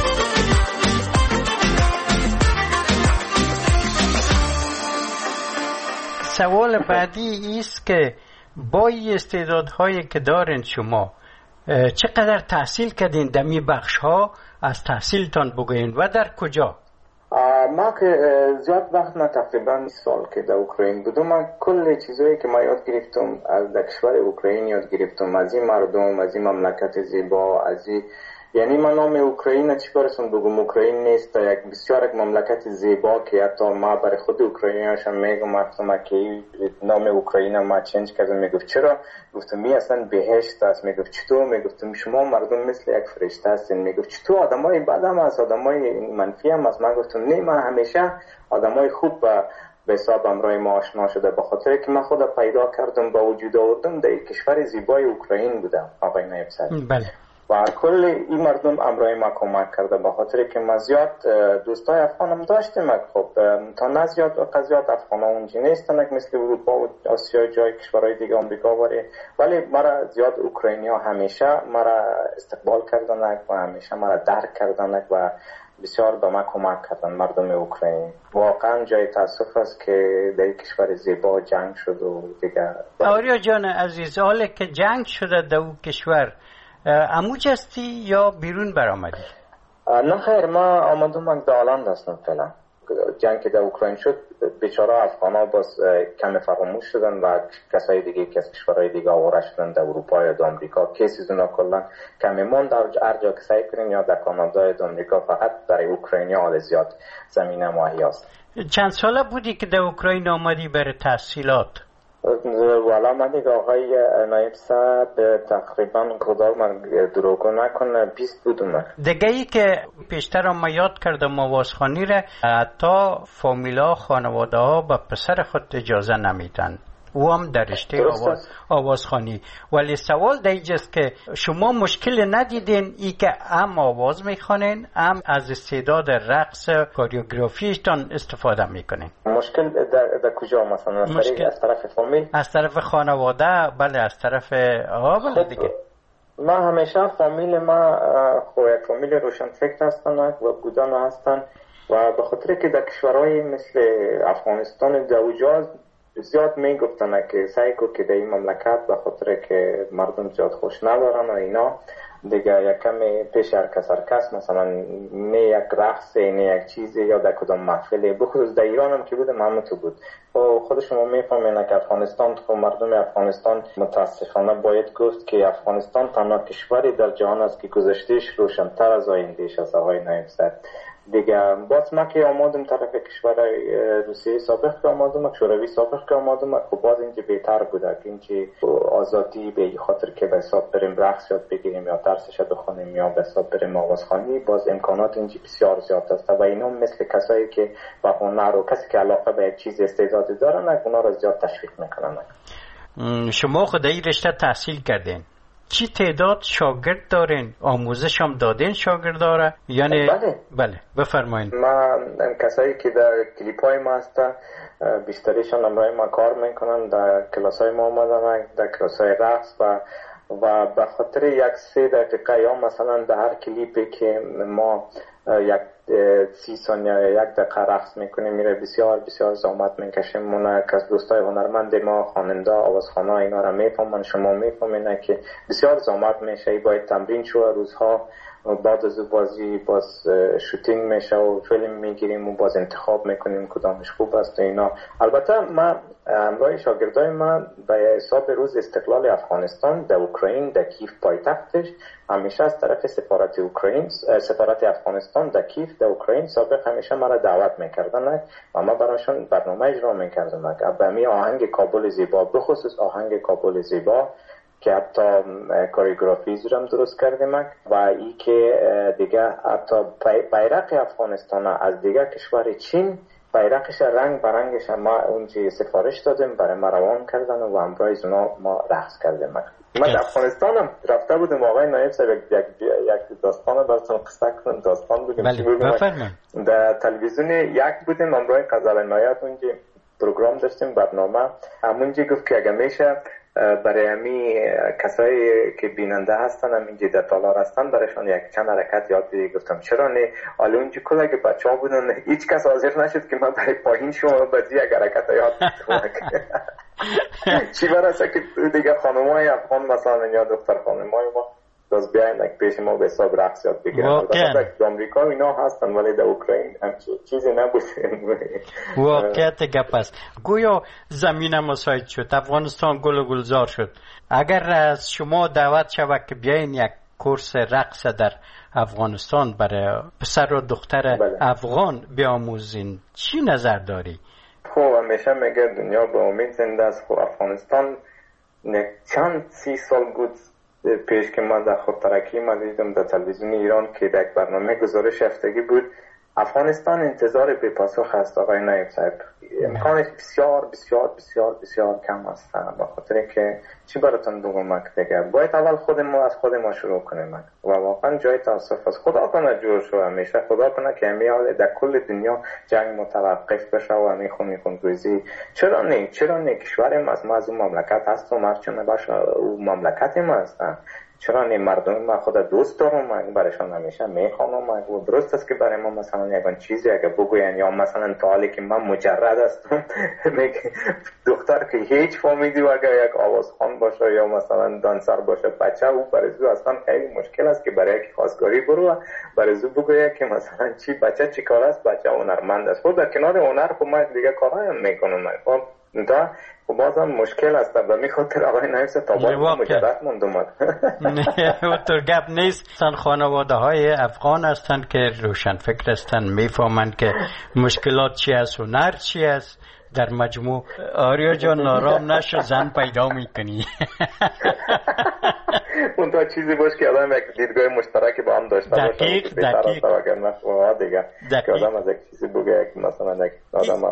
Speaker 2: سوال بعدی است که با این استعدادهایی که دارین شما چقدر تحصیل کردین در می بخش ها؟ از تحصیلتان بگوین و در کجا؟
Speaker 3: ما که زیاد وقت نه تقریبا 20 سال که در اوکراین بودم من کل چیزایی که ما یاد گرفتم از کشور اوکراین یاد گرفتم از این مردم از این مملکت زیبا از این یعنی من نام اوکراین چی برسون بگم اوکراین نیست یک بسیار یک مملکت زیبا که حتی ما برای خود اوکراینی‌هاش میگم گفتم که نام اوکراین ما چنج کردم میگفت چرا گفتم می اصلا بهشت است میگفت چطور میگفتم شما مردم مثل یک فرشته هستین میگفت چطور آدمای بد هم هست آدمای منفی هم هست من گفتم نه من همیشه آدمای خوب به حساب امرای ما آشنا شده به خاطر که من خود پیدا کردم با وجود آوردم در کشور زیبای اوکراین بودم آقای نایب صاحب.
Speaker 2: بله.
Speaker 3: و کل این مردم امرای ما کمک کرده به خاطر که ما زیاد دوستای افغانم داشتیم خب تا نه زیاد قضیات افغان ها اونجا نیستن مثل اروپا و آسیا جای کشورهای دیگه آمریکا ولی مرا زیاد اوکراینی ها همیشه مرا استقبال کردن و همیشه مرا درک کردن و بسیار به ما کمک کردن مردم اوکراین. واقعا جای تاسف است که در کشور زیبا جنگ شد و دیگه.
Speaker 2: آریا جان عزیز حالا که جنگ شده در اون کشور اموج هستی یا بیرون برآمدی؟
Speaker 3: نه خیر ما آمدم در هلند هستم فعلا. جنگ که در اوکراین شد بیچاره افغانا باز کم فراموش شدن و کسای دیگه که از کشورهای دیگه آواره شدن در اروپا یا در آمریکا کیسیز اونا کلا کمی موند هر جا که سعی کنین یا در کانادا یا در آمریکا فقط برای اوکراینیا حال زیاد زمینه ماهی است.
Speaker 2: چند ساله بودی که در اوکراین آمدی برای تحصیلات؟
Speaker 3: والا من دیگه آقای نایب صاحب تقریبا خدا من دروغ نکنه 20 بودم.
Speaker 2: دیگه ای که پیشتر ما یاد کردم آوازخوانی را حتی فامیلا خانواده ها به پسر خود اجازه نمیدن او هم در رشته آوازخوانی ولی سوال دیجاست که شما مشکل ندیدین ای که هم آواز میخوانین هم از استعداد رقص کوریوگرافیشتان استفاده میکنین؟
Speaker 3: مشکل در کجا مثلا از طرف فامیل؟
Speaker 2: از طرف خانواده بله از طرف بله دیگه
Speaker 3: ما همیشه فامیل ما یک فامیل روشن فکر هستن و بودن هستن و به خاطر که در کشورهای مثل افغانستان دوجاز زیاد میگفتن که سعی کو که در این مملکت به خاطر که مردم زیاد خوش ندارن و اینا دیگه یک کمی پیش هر کس مثلا نه یک رقص نه یک چیزی یا در کدام محفلی بخصوص در ایران هم که بودم همونطو بود و خود شما میفهمین که افغانستان خب مردم افغانستان متاسفانه باید گفت که افغانستان تنها کشوری در جهان است که گذشتهش روشن‌تر از آیندهش است آقای نایب صاحب. دیگه باز ما که آمادم طرف کشور روسیه سابق که آمادم شوروی سابق که آمادم خب باز اینجا بهتر بوده که اینجا آزادی به خاطر که به حساب بریم رقص یاد بگیریم یا درسش بخونیم یا به حساب بریم آوازخوانی باز امکانات اینجا بسیار زیاد است و اینا مثل کسایی که با هنر و کسی که علاقه به یک چیز استعدادی دارن اونا رو زیاد تشویق میکنن.
Speaker 2: شما خود این رشته تحصیل کردین چی تعداد شاگرد دارین؟ آموزش هم دادین شاگرد داره؟ یعنی بله بفرمایید.
Speaker 3: ما کسایی که در کلیپ های ما هستن بیشتریشان امرای ما کار میکنن در کلاس های ما آمدن در کلاس های رقص و به خاطر یک 3 دقیقه یا مثلا در هر کلیپی که ما یک 30 ثانیه یا 1 دقیقه رقص میکنیم میره بسیار بسیار زحمت میکشیم. من از دوستای هنرمند ما خواننده آوازخوانا اینا را میفهمن شما میفهمین که بسیار زحمت میشه باید تمرین شو روزها بعد از بازی باز شوتینگ میشه و فیلم میگیریم و باز انتخاب میکنیم کدامش خوب است و اینا. البته من همراه شاگردای من به حساب روز استقلال افغانستان در اوکراین در کیف پایتختش همیشه از طرف سفارت افغانستان در کیف در اوکراین سابق همیشه مرا دعوت میکردن و ما براشون برنامه اجرا میکردم. به می آهنگ کابل زیبا، بخصوص آهنگ کابل زیبا که حتی کوریوگرافیز رو هم درست کردیم و ای که دیگه حتی بیرق افغانستان از دیگه کشور چین بیرقش رنگ برنگش ما اونجا سفارش دادیم برای ما روان کردن و همراه اونا ما رقص کردیم. من در افغانستان هم رفته بودم. آقای نایب صاحب یک داستان براتون قصه کنم. داستان بودیم در تلویزیون یک بودیم همراه غزل نایت اونجا پروگرام داشتیم برنامه. همونجا گفت که اگه میشه برای همی کسایی که بیننده هستن همینجا در تالار هستن برایشان یک چند حرکت یاد بدید. گفتم چرا نه؟ حالا اونجا کلا که بچه ها بودن هیچ کس حاضر نشد که من برای پایین شما بازی یک حرکت یاد بدم. چی برسه که دیگه خانمای افغان مثلا یا دختر خانمای ما باز بیاین پیش ما به حساب رقص یاد بگیرن. در آمریکا اینا هستن ولی در اوکراین همچین چیزی نبوده.
Speaker 2: واقعیت گپ است. گویا زمین مساعد شد، افغانستان گل و گلزار شد. اگر از شما دعوت شود که بیاین یک کورس رقص در افغانستان برای پسر و دختر افغان بیاموزین، چی نظر داری؟
Speaker 3: خب همیشه میگه دنیا به امید زنده است. خب افغانستان چند 30 سال بود پیش که من در خود ترکی من دیدم در تلویزیون ایران که در برنامه گزارش هفتگی بود افغانستان انتظار به پاسخ است. آقای نایب صاحب امکانش بسیار بسیار بسیار بسیار کم است. به خاطر که چی براتون بگم دیگه باید اول خود ما از خود ما شروع کنیم و واقعا جای تاسف است. خدا کنه جور شو، همیشه خدا کنه که همیشه در کل دنیا جنگ متوقف بشه و همی خون ریزی. چرا نه کشور ما از اون مملکت هستم هرچونه باشه اون مملکت ما هست. چرا نه مردم ما خود دوست دارم من برایشان همیشه میخوانم و درست است که برای ما مثلا یک چیزی اگه بگوین یا مثلا تا حالی که من مجرد هستم دختر که هیچ فامیلی و اگه یک آوازخوان باشه یا مثلا دانسر باشه بچه او برای زو اصلا خیلی مشکل است که برای یک خواستگاری برو برای زو بگوید که مثلا چی بچه چی کار است، بچه هنرمند است. خود در کنار هنر خب من دیگه کارا هم میکنم خب دا و بازم مشکل است و می خاطر آقای نایب صاحب تا باید مجرد موندم.
Speaker 2: نه تو گپ نیست. خانواده های افغان هستند که روشن فکر هستند، میفهمند که مشکلات چی است، هنر چی است. در مجموع آریا جان نارام نشو زن پیدا میکنی.
Speaker 3: اون تا چیزی باش که آدم یک دیدگاه مشترکی با هم داشته باشه.
Speaker 2: دقیق
Speaker 3: دیگه که آدم از یک چیزی بگه که مثلا یک آدم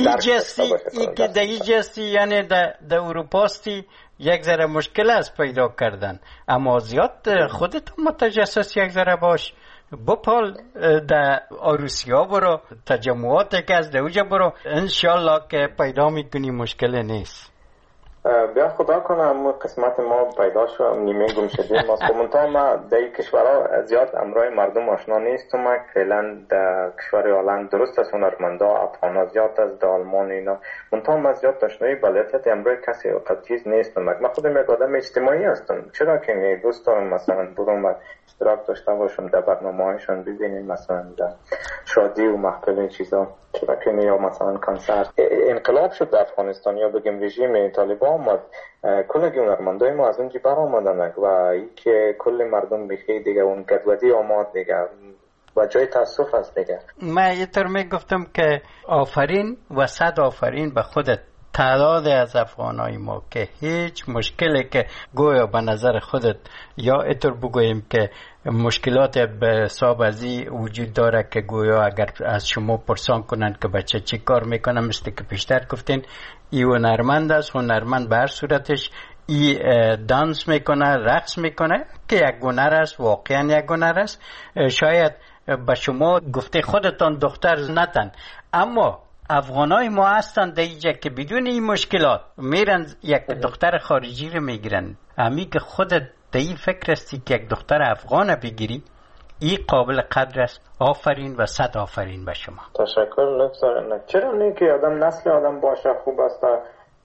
Speaker 2: ای جستی یعنی در اروپاستی یک ذره مشکل است پیدا کردن، اما زیاد خودتون متجسس یک ذره باش بپال در آروسیا برو تجمعات که از دوجه برو انشالله که پیدا میکنی مشکل نیست.
Speaker 3: بیا خدا کنم قسمت ما پیدا شد نیمه گم شدیم ما منتها ما در کشورها زیاد امرای مردم آشنا نیستم. ما فعلا در کشور هلند درست است هنرمندا افغانا زیاد از در آلمان اینا منتها ما زیاد آشنایی بلدیت امرای کسی چیز نیستم. من خودم یک آدم اجتماعی هستم، چرا که دوست دارم مثلا برم اشتراک داشته باشم در برنامه‌هایشان ببینیم مثلا در شادی و محفل این چیزا، چرا که یا مثلا کنسرت. انقلاب شد در افغانستان یا بگیم رژیم طالبان آمد کل هنرمندای ما از اونجا بر آمدن و ای که کل مردم بخیر دیگه اون گدودی آمد دیگه و جای تاسف است دیگه.
Speaker 2: من اینطور میگفتم که آفرین و صد آفرین به خودت تعداد از افغانای ما که هیچ مشکلی که گویا به نظر خودت یا اینطور بگوییم که مشکلات به حساب ازی وجود داره که گویا اگر از شما پرسان کنند که بچه چی کار میکنه مثل که پیشتر گفتین ای هنرمند است، هنرمند به هر صورتش ای دانس میکنه رقص میکنه که یک هنر است، واقعا یک هنر است. شاید به شما گفته خودتان دختر نتن، اما افغانای ما هستن دیگه که بدون این مشکلات میرن یک دختر خارجی رو میگیرن. امی که خودت این فکر استی که یک دختر افغان بگیری این قابل قدر است. آفرین و صد آفرین به شما.
Speaker 3: تشکر. چرا نه که آدم نسل آدم باشه خوب است.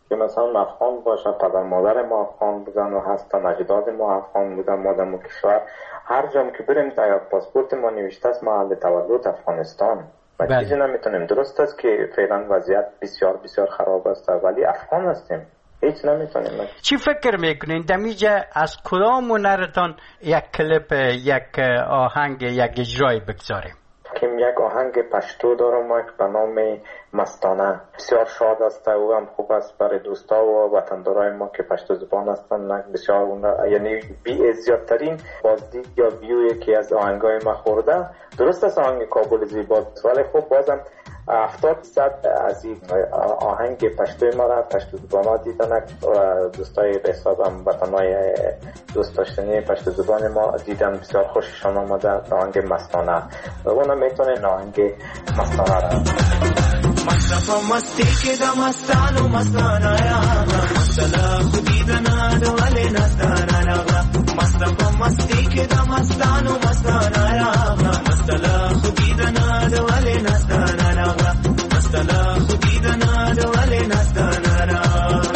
Speaker 9: که مثلا افغان باشه، پدر مادر ما افغان بودن و هستن، اجداد ما افغان بودن، ما در کشور هر جام که بریم در پاسپورت ما نوشته است محل تولد افغانستان. و چیزی نمیتونیم. درست است که فعلا وضعیت بسیار بسیار خراب است ولی افغان هستیم، هیچ نمیتونیم.
Speaker 2: چی فکر میکنین دمیجه از کدام هنرتان یک کلیپ، یک آهنگ، یک اجرای بگذاریم؟
Speaker 9: که یک آهنگ پشتو دارم به نام مستانه، بسیار شاد است و هم خوب است برای دوستا و وطندارای ما که پشتو زبان هستن. بسیار یعنی زیادترین بازدید یا ویوی که از آهنگای ما خورده. درست است آهنگ کابل زیباست ولی خب بازم 70% از این آهنگ پشتوی ما را پشتو زبان ها دیدن و دوستای به حسابم وطنای دوست داشتنی پشتو زبان ما دیدن، بسیار خوششان آمده آهنگ مستانه و اونم میتونه آهنگ مستانه را
Speaker 8: مصطفى مستی که دا مستان و مستانه را مستلا خودی دنا دولی نستانه را مصطفى مستی که دا مستان و مستانه را مستلا خودی دنا دولی نستانه را مستلا خودی دنا دولی نستانه را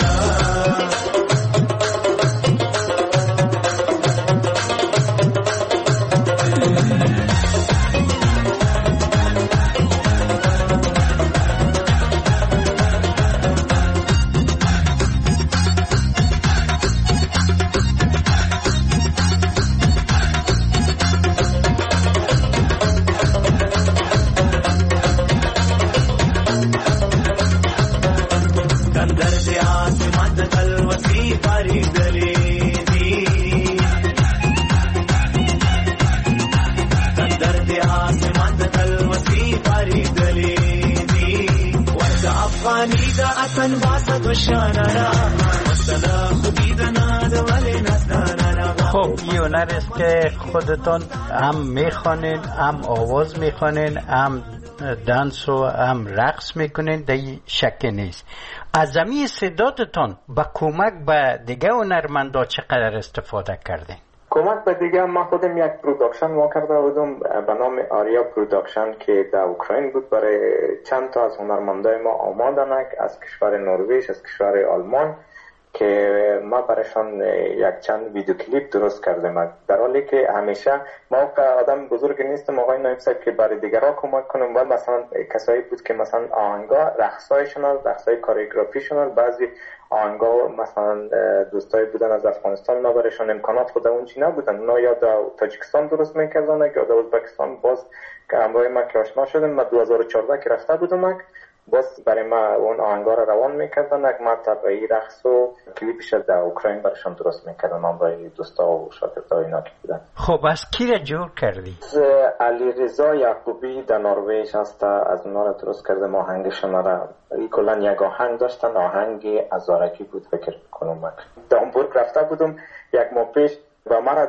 Speaker 2: خب این هنر است که خودتان هم میخوانین، هم آواز میخوانین، هم دانس و هم رقص میکنین، در این شک نیست. از زمین استعدادتان با کمک به دیگه هنرمندا چقدر استفاده کردین؟
Speaker 9: کمک به دیگه ما خودم یک پروداکشن ما کرده بودم به نام آریا پروداکشن که در اوکراین بود. برای چند تا از هنرمندای ما آمادن از کشور نروژ، از کشور آلمان که ما برایشان یک چند ویدیو کلیپ درست کردیم. در حالی که همیشه ما آدم بزرگ نیستم آقای نایب صاحب که برای دیگرها کمک کنم و مثلا کسایی بود که مثلا آهنگا رقصایشون، رقصای کوریوگرافیشون، بعضی آهنگا مثلا دوستایی بودن از افغانستان ما برایشان امکانات خود اونچی نبودن، اونا یا در تاجیکستان درست میکردن یا در ازبکستان. باز که همراه ما که آشنا شدم، ما 2014 که رفته بودم باز برای ما اون آهنگا رو روان میکردن. ما طبعی رقص و کلیپش در اوکراین برایشان درست میکردن من برای دوستا و شاگردای اینا که بودن.
Speaker 2: خب از کی را جور کردی؟
Speaker 9: علی رضا یعقوبی در نروژ هست، از اونا را درست کردم آهنگشون را. کلا یک آهنگ داشتن، آهنگ ازارکی بود فکر کنم. در همبورگ رفته بودم یک ماه پیش و مرا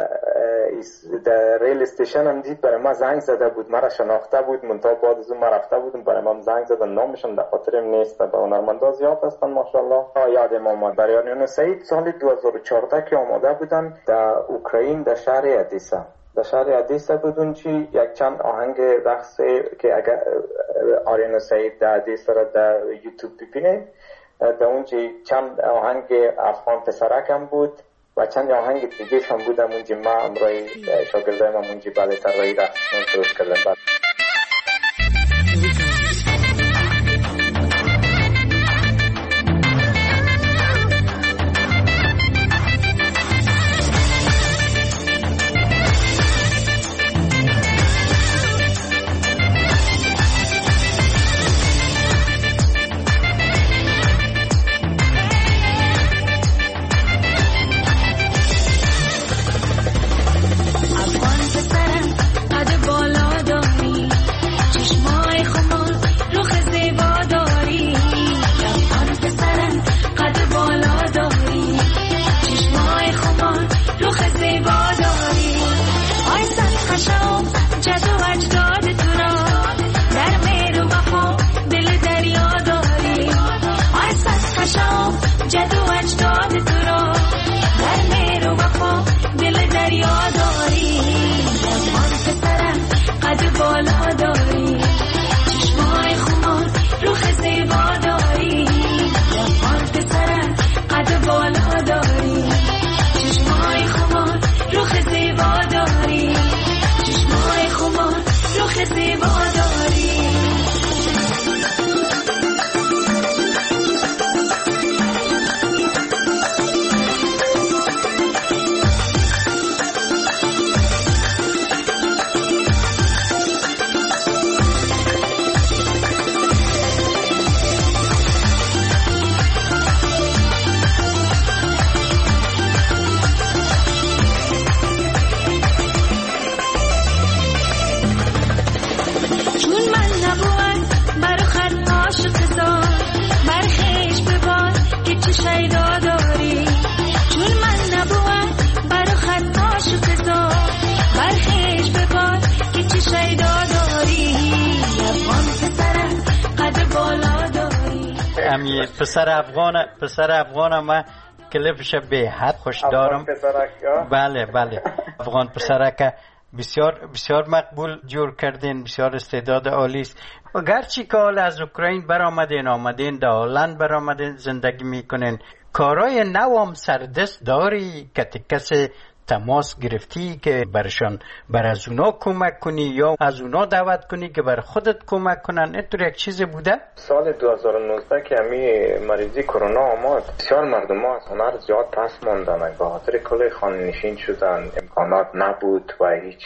Speaker 9: در ریل استیشن هم دید، برای ما زنگ زده بود، مرا شناخته بود، منتها بعد از اون ما رفته بودم برای ما زنگ زده، نامشون در خاطرم نیست. به هنرمندا زیاد هستن ماشاءالله. یادم اومد بریانیون سعید سال 2014 که آماده بودن در اوکراین در شهر ادیسا. در شهر ادیسا بودن چی یک چند آهنگ رقص که اگر آریان سعید در ادیسا را در یوتیوب ببینید، در اونجا چند آهنگ افغان پسرک هم بود و چند آهنگ دیگه هم بودم اونجا. ما امرای شاگردای ما اونجا بعد طراحی رقص درست کردم.
Speaker 10: افغان پسرم قد بالا داری
Speaker 2: امی پسر افغان ما کلیپش به حد خوش دارم. بله افغان پسرک بسیار بسیار مقبول جور کردین، بسیار استعداد عالی است. و گرچه که حال از اوکراین آمدین در هلند برآمدین زندگی میکنین، کارای نوام سردست داری که کسی تماس گرفتی که بر از اونا کمک کنی یا از اونا دعوت کنی که بر خودت کمک کنن؟ اینطور یک چیز بوده؟
Speaker 9: سال 2019 که همی مریضی کرونا آمد، بسیار مردم ها از هنر زیاد پس ماندن به خاطر کل خانه نشین شدن، امکانات نبود و هیچ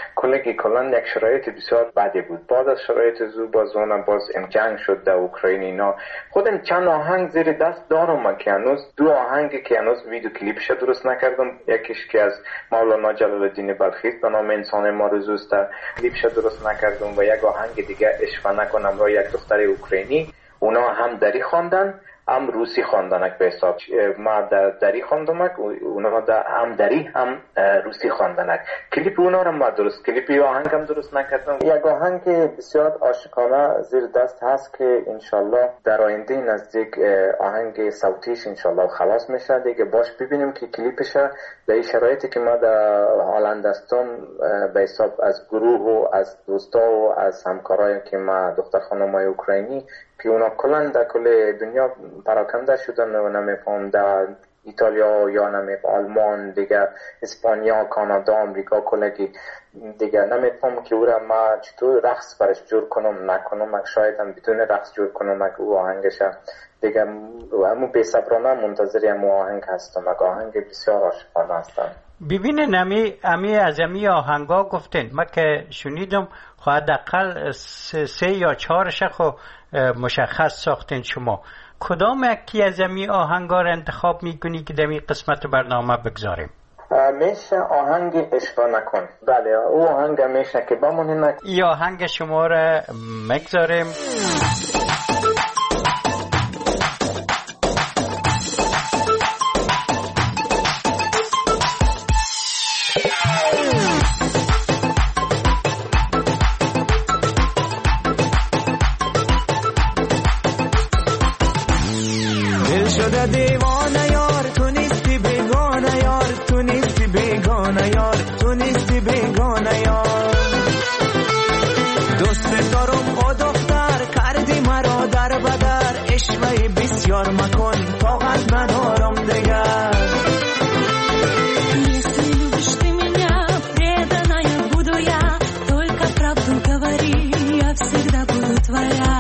Speaker 9: کلا یک شرایط بسیار بدی بود. بعد از شرایط باز جنگ شد در اوکراین اینا. خودم چند آهنگ زیر دست دارم که هنوز 2 آهنگ که هنوز ویدیو کلیپش درست نکردم. یکیش که از مولانا جلال الدین بلخی به نام انسان مارزوست، کلیپش درست نکردم، و یک آهنگ دیگه عشق نکنم را یک دختر اوکراینی. اونا هم دری خواندن هم روسی خواندن به حساب. ما دری خواندم، اونا هم دری هم روسی خواندن. کلیپ اونا رو ما درست، کلیپ آهنگ هم درست نکردم. یک آهنگ بسیار عاشقانه زیر دست هست که انشالله در آینده نزدیک آهنگ صوتیش انشالله خلاص میشه دیگه. باش ببینیم که کلیپش در این شرایطی که ما در هلند هستم به حساب از گروه و از دوستا و از همکارایی که ما دختر خانمای اوکراینی که اونا کلا در کل دنیا پراکنده شدن و نمیفهم در ایتالیا یا نمیفهم آلمان دیگه، اسپانیا، کانادا، آمریکا کلگی دیگه نمیفهم که او را ما چطور رقص برش جور کنم نکنم. شاید هم بدون رقص جور کنم او آهنگش دیگه. همو بی صبرانه منتظری همو آهنگ هستم. آهنگ بسیار عاشقانه هستم.
Speaker 2: ببینین امی از امی آهنگا گفتین، ما که شنیدم حداقل 3 یا 4 خو مشخص ساختین. شما کدام یکی از امی آهنگا را انتخاب میکنی که در این قسمت برنامه بگذاریم؟
Speaker 9: میشه آهنگ عشق نکن. بله او آهنگ میشه که بمونه.
Speaker 2: این آهنگ شما را میگذاریم.
Speaker 8: دیوانه یار تو نیستی بیگانه یار، تو نیستی بیگانه یار، تو نیستی بیگانه یار. دوست دارم او دختر کردی مرا در بدر، عشقی بسیار مکن طاقت ندارم دیگر.
Speaker 10: Если любишь ты меня, преданная буду я, только правду говори, я всегда буду твоя.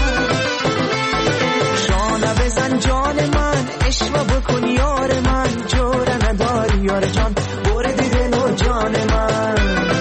Speaker 8: بزن جان من عشق بکن یار من، جور نداری یار جان بردی دل و جان من.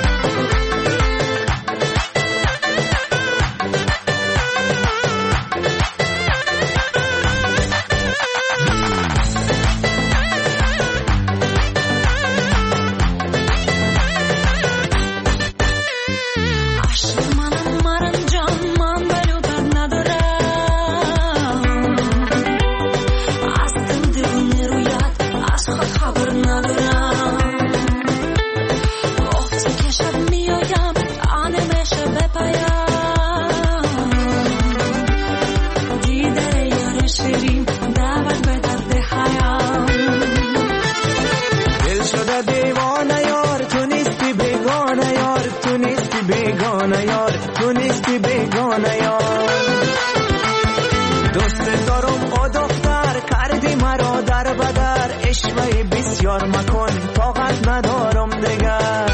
Speaker 8: دوست دارم او دختر کردی مرا در بدر، عشقی بسیار مکن طاقت ندارم دیگر.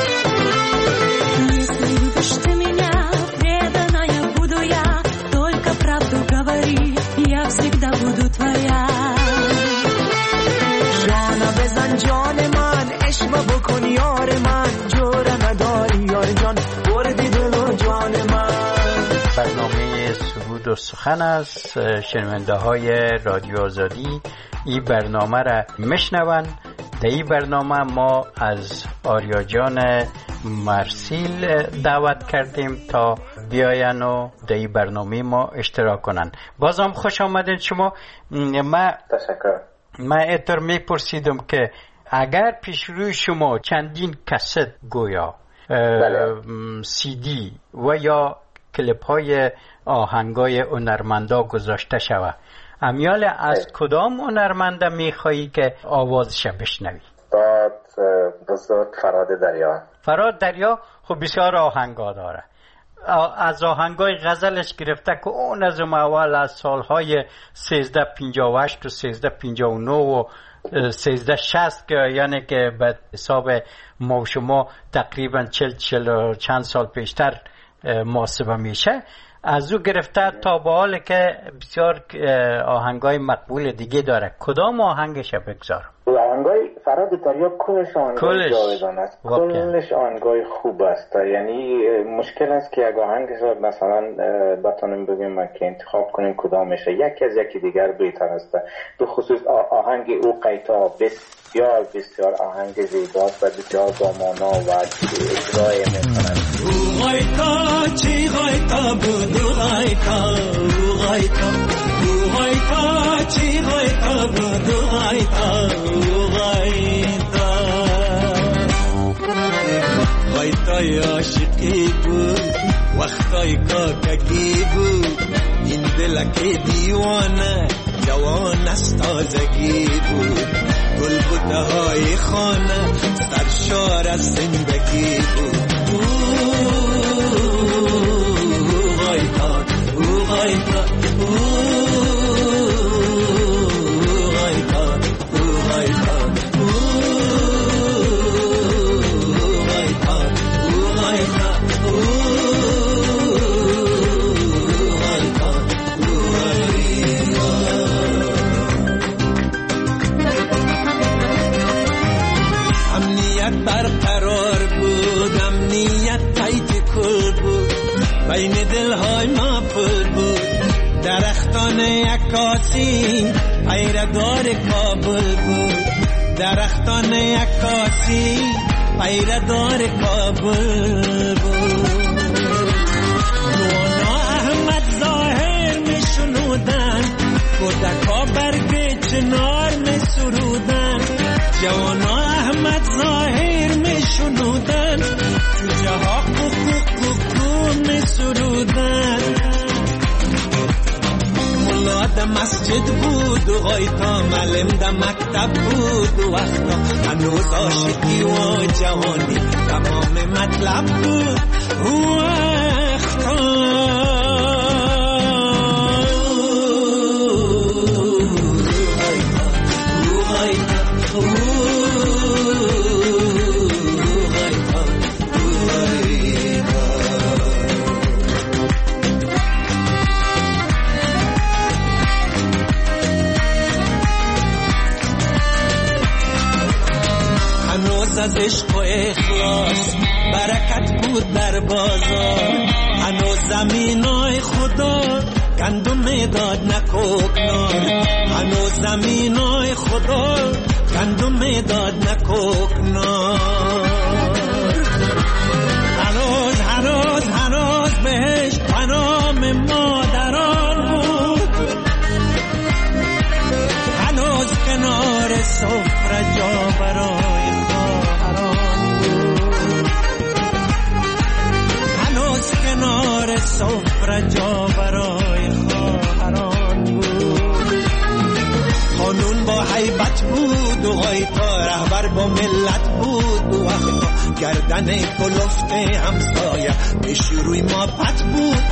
Speaker 10: Если любишь ты меня, преданная буду я, только правду говори, я всегда буду твоя.
Speaker 8: جان بزن جان من عشق بکن یار من، جور نداری یار جان بردی دل و جان من.
Speaker 2: برنامه سرود و سخن است. شنونده های رادیو آزادی این برنامه را میشنون. در این برنامه ما از آریا جان مرسیل دعوت کردیم تا بیاین و در این برنامه ما اشتراک کنن. بازم خوش آمدین شما. من اینطور میپرسیدم که اگر پیش روی شما چندین کست گویا سی دی و یا کلیپ های آهنگای هنرمندا گذاشته شود. امیال از کدام هنرمنده میخوایی که آوازش بشنوی؟
Speaker 9: بزرگ فراد دریا خب بسیار
Speaker 2: آهنگا داره. از آهنگای غزلش گرفته که اون از اول از سالهای 1358 و 1359 و 1360 که یعنی که به حساب ما و شما تقریبا 40 چند سال پیشتر محاسبه میشه، از او گرفته تا به حال که بسیار آهنگای مقبول دیگه داره. کدام آهنگش بگذارم؟
Speaker 9: آهنگای فراد دریا کلش آهنگای جاودان است، کلش آهنگای خوب است. یعنی مشکل است که یک آهنگ مثلا بتونیم بگیم که انتخاب کنیم کدامشه، یکی از یکی دیگر بهتر است. به خصوص آهنگ او قیتا بسیار بسیار آهنگ زیباست و بسیار با مانا و اجرای میکنند.
Speaker 8: او غیتا چی غیتا بود، او غیتا او غیتا او غیتا چی غیتا بود، او غیتا او غیتا غیتای عاشقی بود، وقتای کاکگی بود، این دلک دیوانه جوان است تازگی بود، گلبوته های خانه سرشار از زندگی بود. برقرار بود، امنیت تایت کل بود، بین دلهای ما پل بود، درختان عکاسی پیردار کابل بود، درختان عکاسی پیردار کابل بود. نوانا احمد ظاهر می شنودن، کودکا برگ چنار می سرودن، جوانا احمد ظاهر می شنودن، جوجه ها کوکو می سرودن. ملا ده مسجد بود و غیتا معلم ده مکتب بود، و وقتا هنوز عاشقی و جوانی تمام مطلب بود. از عشق و اخلاص برکت بود در بازار، هنوز زمینای خدا گندم میداد نکوکنار، هنوز زمینای خدا گندم میداد نکوکنار. هنوز بهش پنام مادران بود، هنوز کنار سفره جا برای کنار سفره جا برای خواهران بود. قانون با حیبت بود و غیتا رهبر با ملت بود، و وقتا گردن کلفت همسایه پیش روی ما پت بود.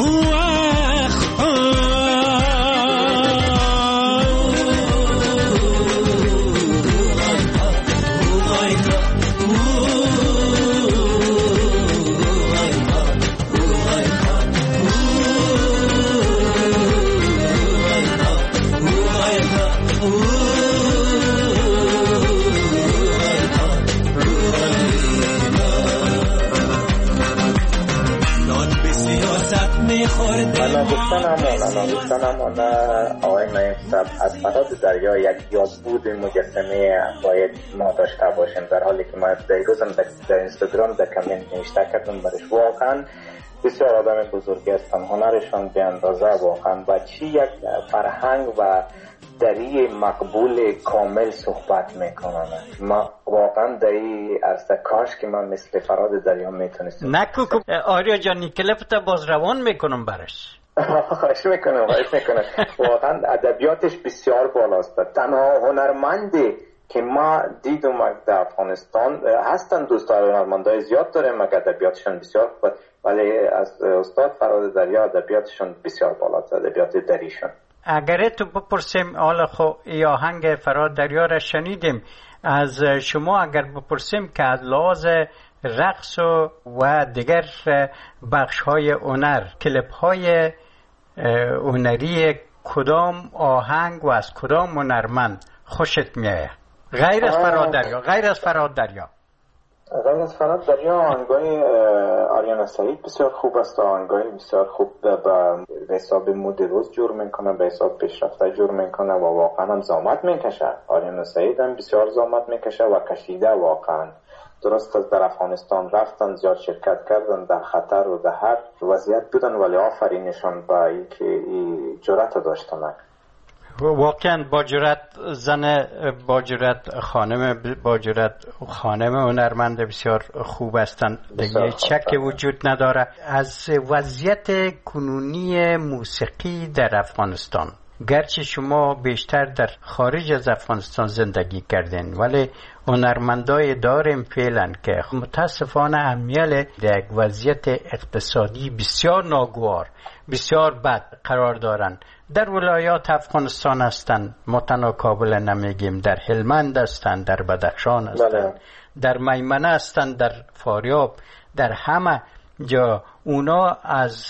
Speaker 9: دوستان همون آقای نایم صاحب، از فراد دریا یک یادبود مجسمه باید ما داشته باشیم، در حالی که ما دیروزم در اینستاگرام در کامنت نوشته کردم برش. واقعا بسیار آدم بزرگی هستن، هنرشان به اندازه واقعا و چی یک فرهنگ و دری مقبول کامل صحبت میکنن. ما واقعا در این عرصه کاش که من مثل فراد دریا میتونستم.
Speaker 2: نکو آریا جان کلپ تا باز روان میکنم برش.
Speaker 9: خواهش میکنم. واقعا ادبیاتش بسیار بالاست. تنها هنرمندی که ما دیدم در افغانستان هستن، دوستان هنرمندای زیاد داره مگر ادبیاتشون بسیار خوب، ولی از استاد فراد دریا ادبیاتشون بسیار بالاست، ادبیات دریشون.
Speaker 2: اگر تو بپرسیم حالا خو یا آهنگ فراد دریا را شنیدیم از شما، اگر بپرسیم که از لحاظ رقص و دیگر بخش های هنر، کلیپ های هنری کدام آهنگ و از کدام هنرمند خوشت میاد غیر از فراد دریا؟
Speaker 9: غیر از فراد دریا آهنگای آریانا سعید بسیار خوب است، آهنگای بسیار خوب به حساب مود روز جور میکنه، به حساب پیشرفته جور میکنه و واقعا هم زحمت میکشه. آریانا سعید هم بسیار زحمت میکشه و کشیده واقعا. درست از در افغانستان رفتن، زیاد شرکت کردن، در خطر و در هر وضعیت بودن، ولی آفرینشان با اینکه این جرأت داشتن.
Speaker 2: واقعا با جرأت زن، با جرأت خانم، با جرأت خانم هنرمند بسیار خوب هستند، دیگه شک وجود نداره. از وضعیت کنونی موسیقی در افغانستان، گرچه شما بیشتر در خارج از افغانستان زندگی کردین، ولی هنرمندای داریم فعلا که متاسفانه امیال در یک وضعیت اقتصادی بسیار ناگوار، بسیار بد قرار دارن. در ولایات افغانستان هستند، متنا کابل نمیگیم، در هلمند هستند، در بدخشان هستند، در میمنه هستند، در فاریاب، در همه جا اونا از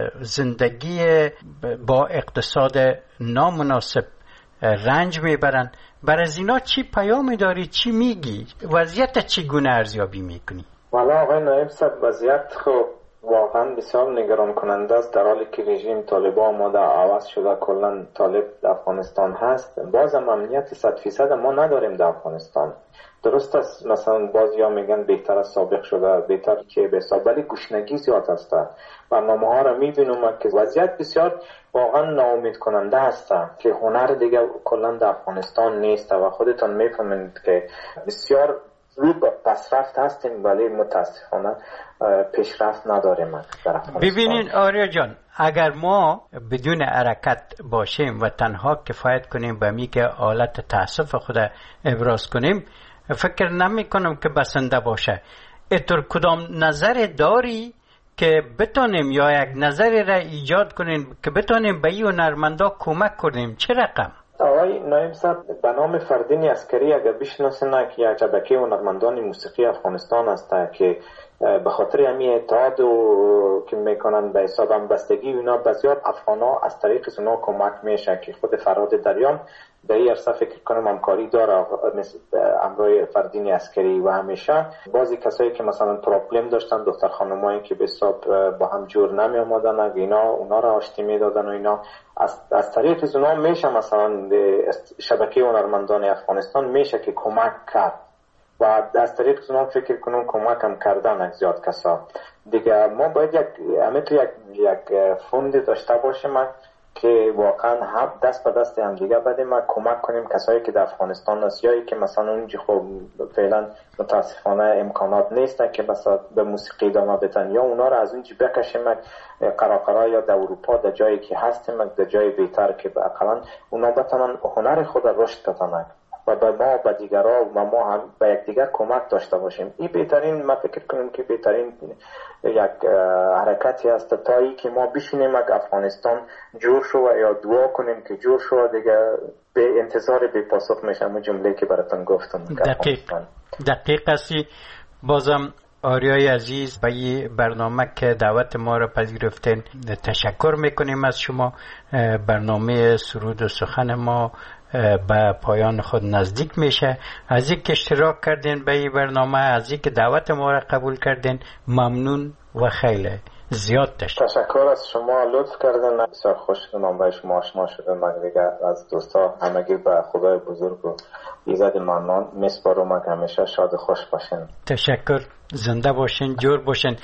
Speaker 2: زندگی با اقتصاد نامناسب رنج میبرن. بر از اینا چی پیامی داری؟ چی میگی؟ وضعیت چگونه ارزیابی میکنی؟
Speaker 9: والا آقای نایب صاحب، وضعیت خب واقعا بسیار نگران کننده است. در حالی که رژیم طالبان آماده عوض شده، کلا طالب در افغانستان هست، بازم امنیت 100% ما نداریم در افغانستان. درست است مثلا بعضی ها میگن بهتر از سابق شده، بهتر که به حساب، ولی گشنگی زیاد است. برنامه ها را میبینم که وضعیت بسیار واقعا ناامید کننده است که هنر دیگه کلا در افغانستان نیست و خودتان میفهمید که بسیار زود پسرفت هستیم ولی متاسفانه پیشرفت نداریم در افغانستان.
Speaker 2: ببینین آریا جان، اگر ما بدون حرکت باشیم و تنها کفایت کنیم به می که حالت تاسف خود ابراز کنیم، فکر نمی کنم که بسنده باشه. اتر کدام نظر داری که بتونیم یا یک نظری را ایجاد کنیم که بتونیم به این هنرمندا کمک کنیم؟ چه رقم؟
Speaker 9: آقای نایب صاحب، به نام فردین عسکری اگر بشناسن که یک شبکه هنرمندان موسیقی افغانستان است که به خاطر همین اتحاد که میکنن به حساب هم بستگی اونا بسیار افغانا از طریق اونا کمک میشه که خود فراد دریام در این عرصه فکر کنم همکاری داره مثل امروی فردین عسکری و همیشه بعضی کسایی که مثلا پروبلم داشتن، دختر خانمایی که به حساب با هم جور نمی آمدن، اونا را آشتی میدادن و اینا از طریق اونا میشه مثلا شبکه هنرمندان افغانستان میشه که کمک کرد و از طریق اونا فکر کنم کمک هم کردن زیاد کسا دیگه. ما باید یک فوند داشته باشیم که واقعا هم دست به دست هم دیگه بدیم و کمک کنیم کسایی که در افغانستان است یا که مثلا اونجا خب فعلا متاسفانه امکانات نیست که مثلا به موسیقی ادامه بدن، یا اونا رو از اونجا بکشیم قراقرا یا در اروپا در جایی که هستیم در جای بهتر که اقلا اونا بتونن هنر خود رشد بدن و به ما به دیگرها و ما هم به یکدیگر کمک داشته باشیم. این بهترین، ما فکر کنیم که بهترین یک حرکتی است تا ای که ما بشینیم که افغانستان جور شو و یا دعا کنیم که جور شو دیگه به انتظار به پاسخ میشم اون جمله که براتون گفتم.
Speaker 2: دقیق هستی. بازم آریای عزیز به این برنامه که دعوت ما را پذیرفتین تشکر میکنیم از شما. برنامه سرود و سخن ما به پایان خود نزدیک میشه. از اینکه اشتراک کردین به این برنامه، از اینکه دعوت ما را قبول کردین، ممنون و خیلی زیاد
Speaker 9: تشکر از شما. لطف کردین، بسیار خوش شدم با شما آشنا شدم. من دیگه از دوستا همگی به خدای بزرگ و ایزد منان میسپارم که همیشه شاد و خوش باشین.
Speaker 2: تشکر، زنده باشین، جور باشین.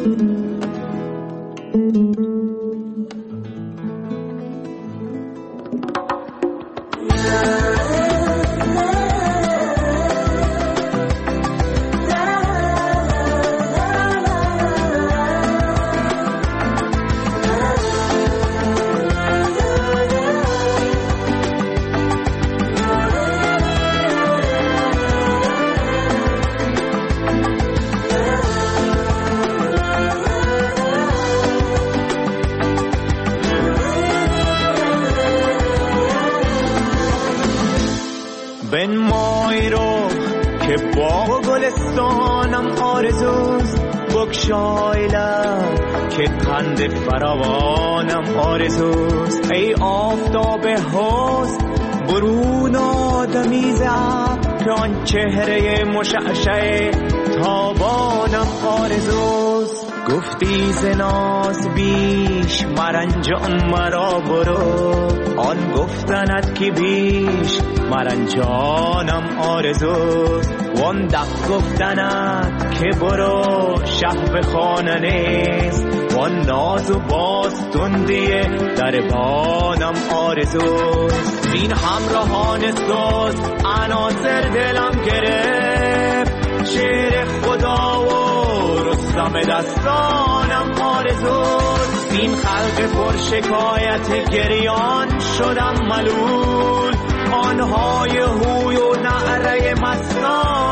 Speaker 8: بن مای رو که باغ و گلستانم آرزوست، بگشای لب که قند فراوانم آرزوست. ای آفتاب حسن برون آدمیز که آن چهره مشعشع تابانم آرزوست. گفتی ز ناز بیش مرنجان مرا برو، آن گفتنت که بیش مرنجانم آرزوست. وان دق گفتنت که برو شه به خانه نیست، وان ناز و باز تندیه در بانم آرزوست. این همراهان سوز عناصر دلم گرفت، شعر خدا و رستم دستانم آرزوست. این خلق پر شکایت گریان شدم ملول، آنهای هوی و نعره مستان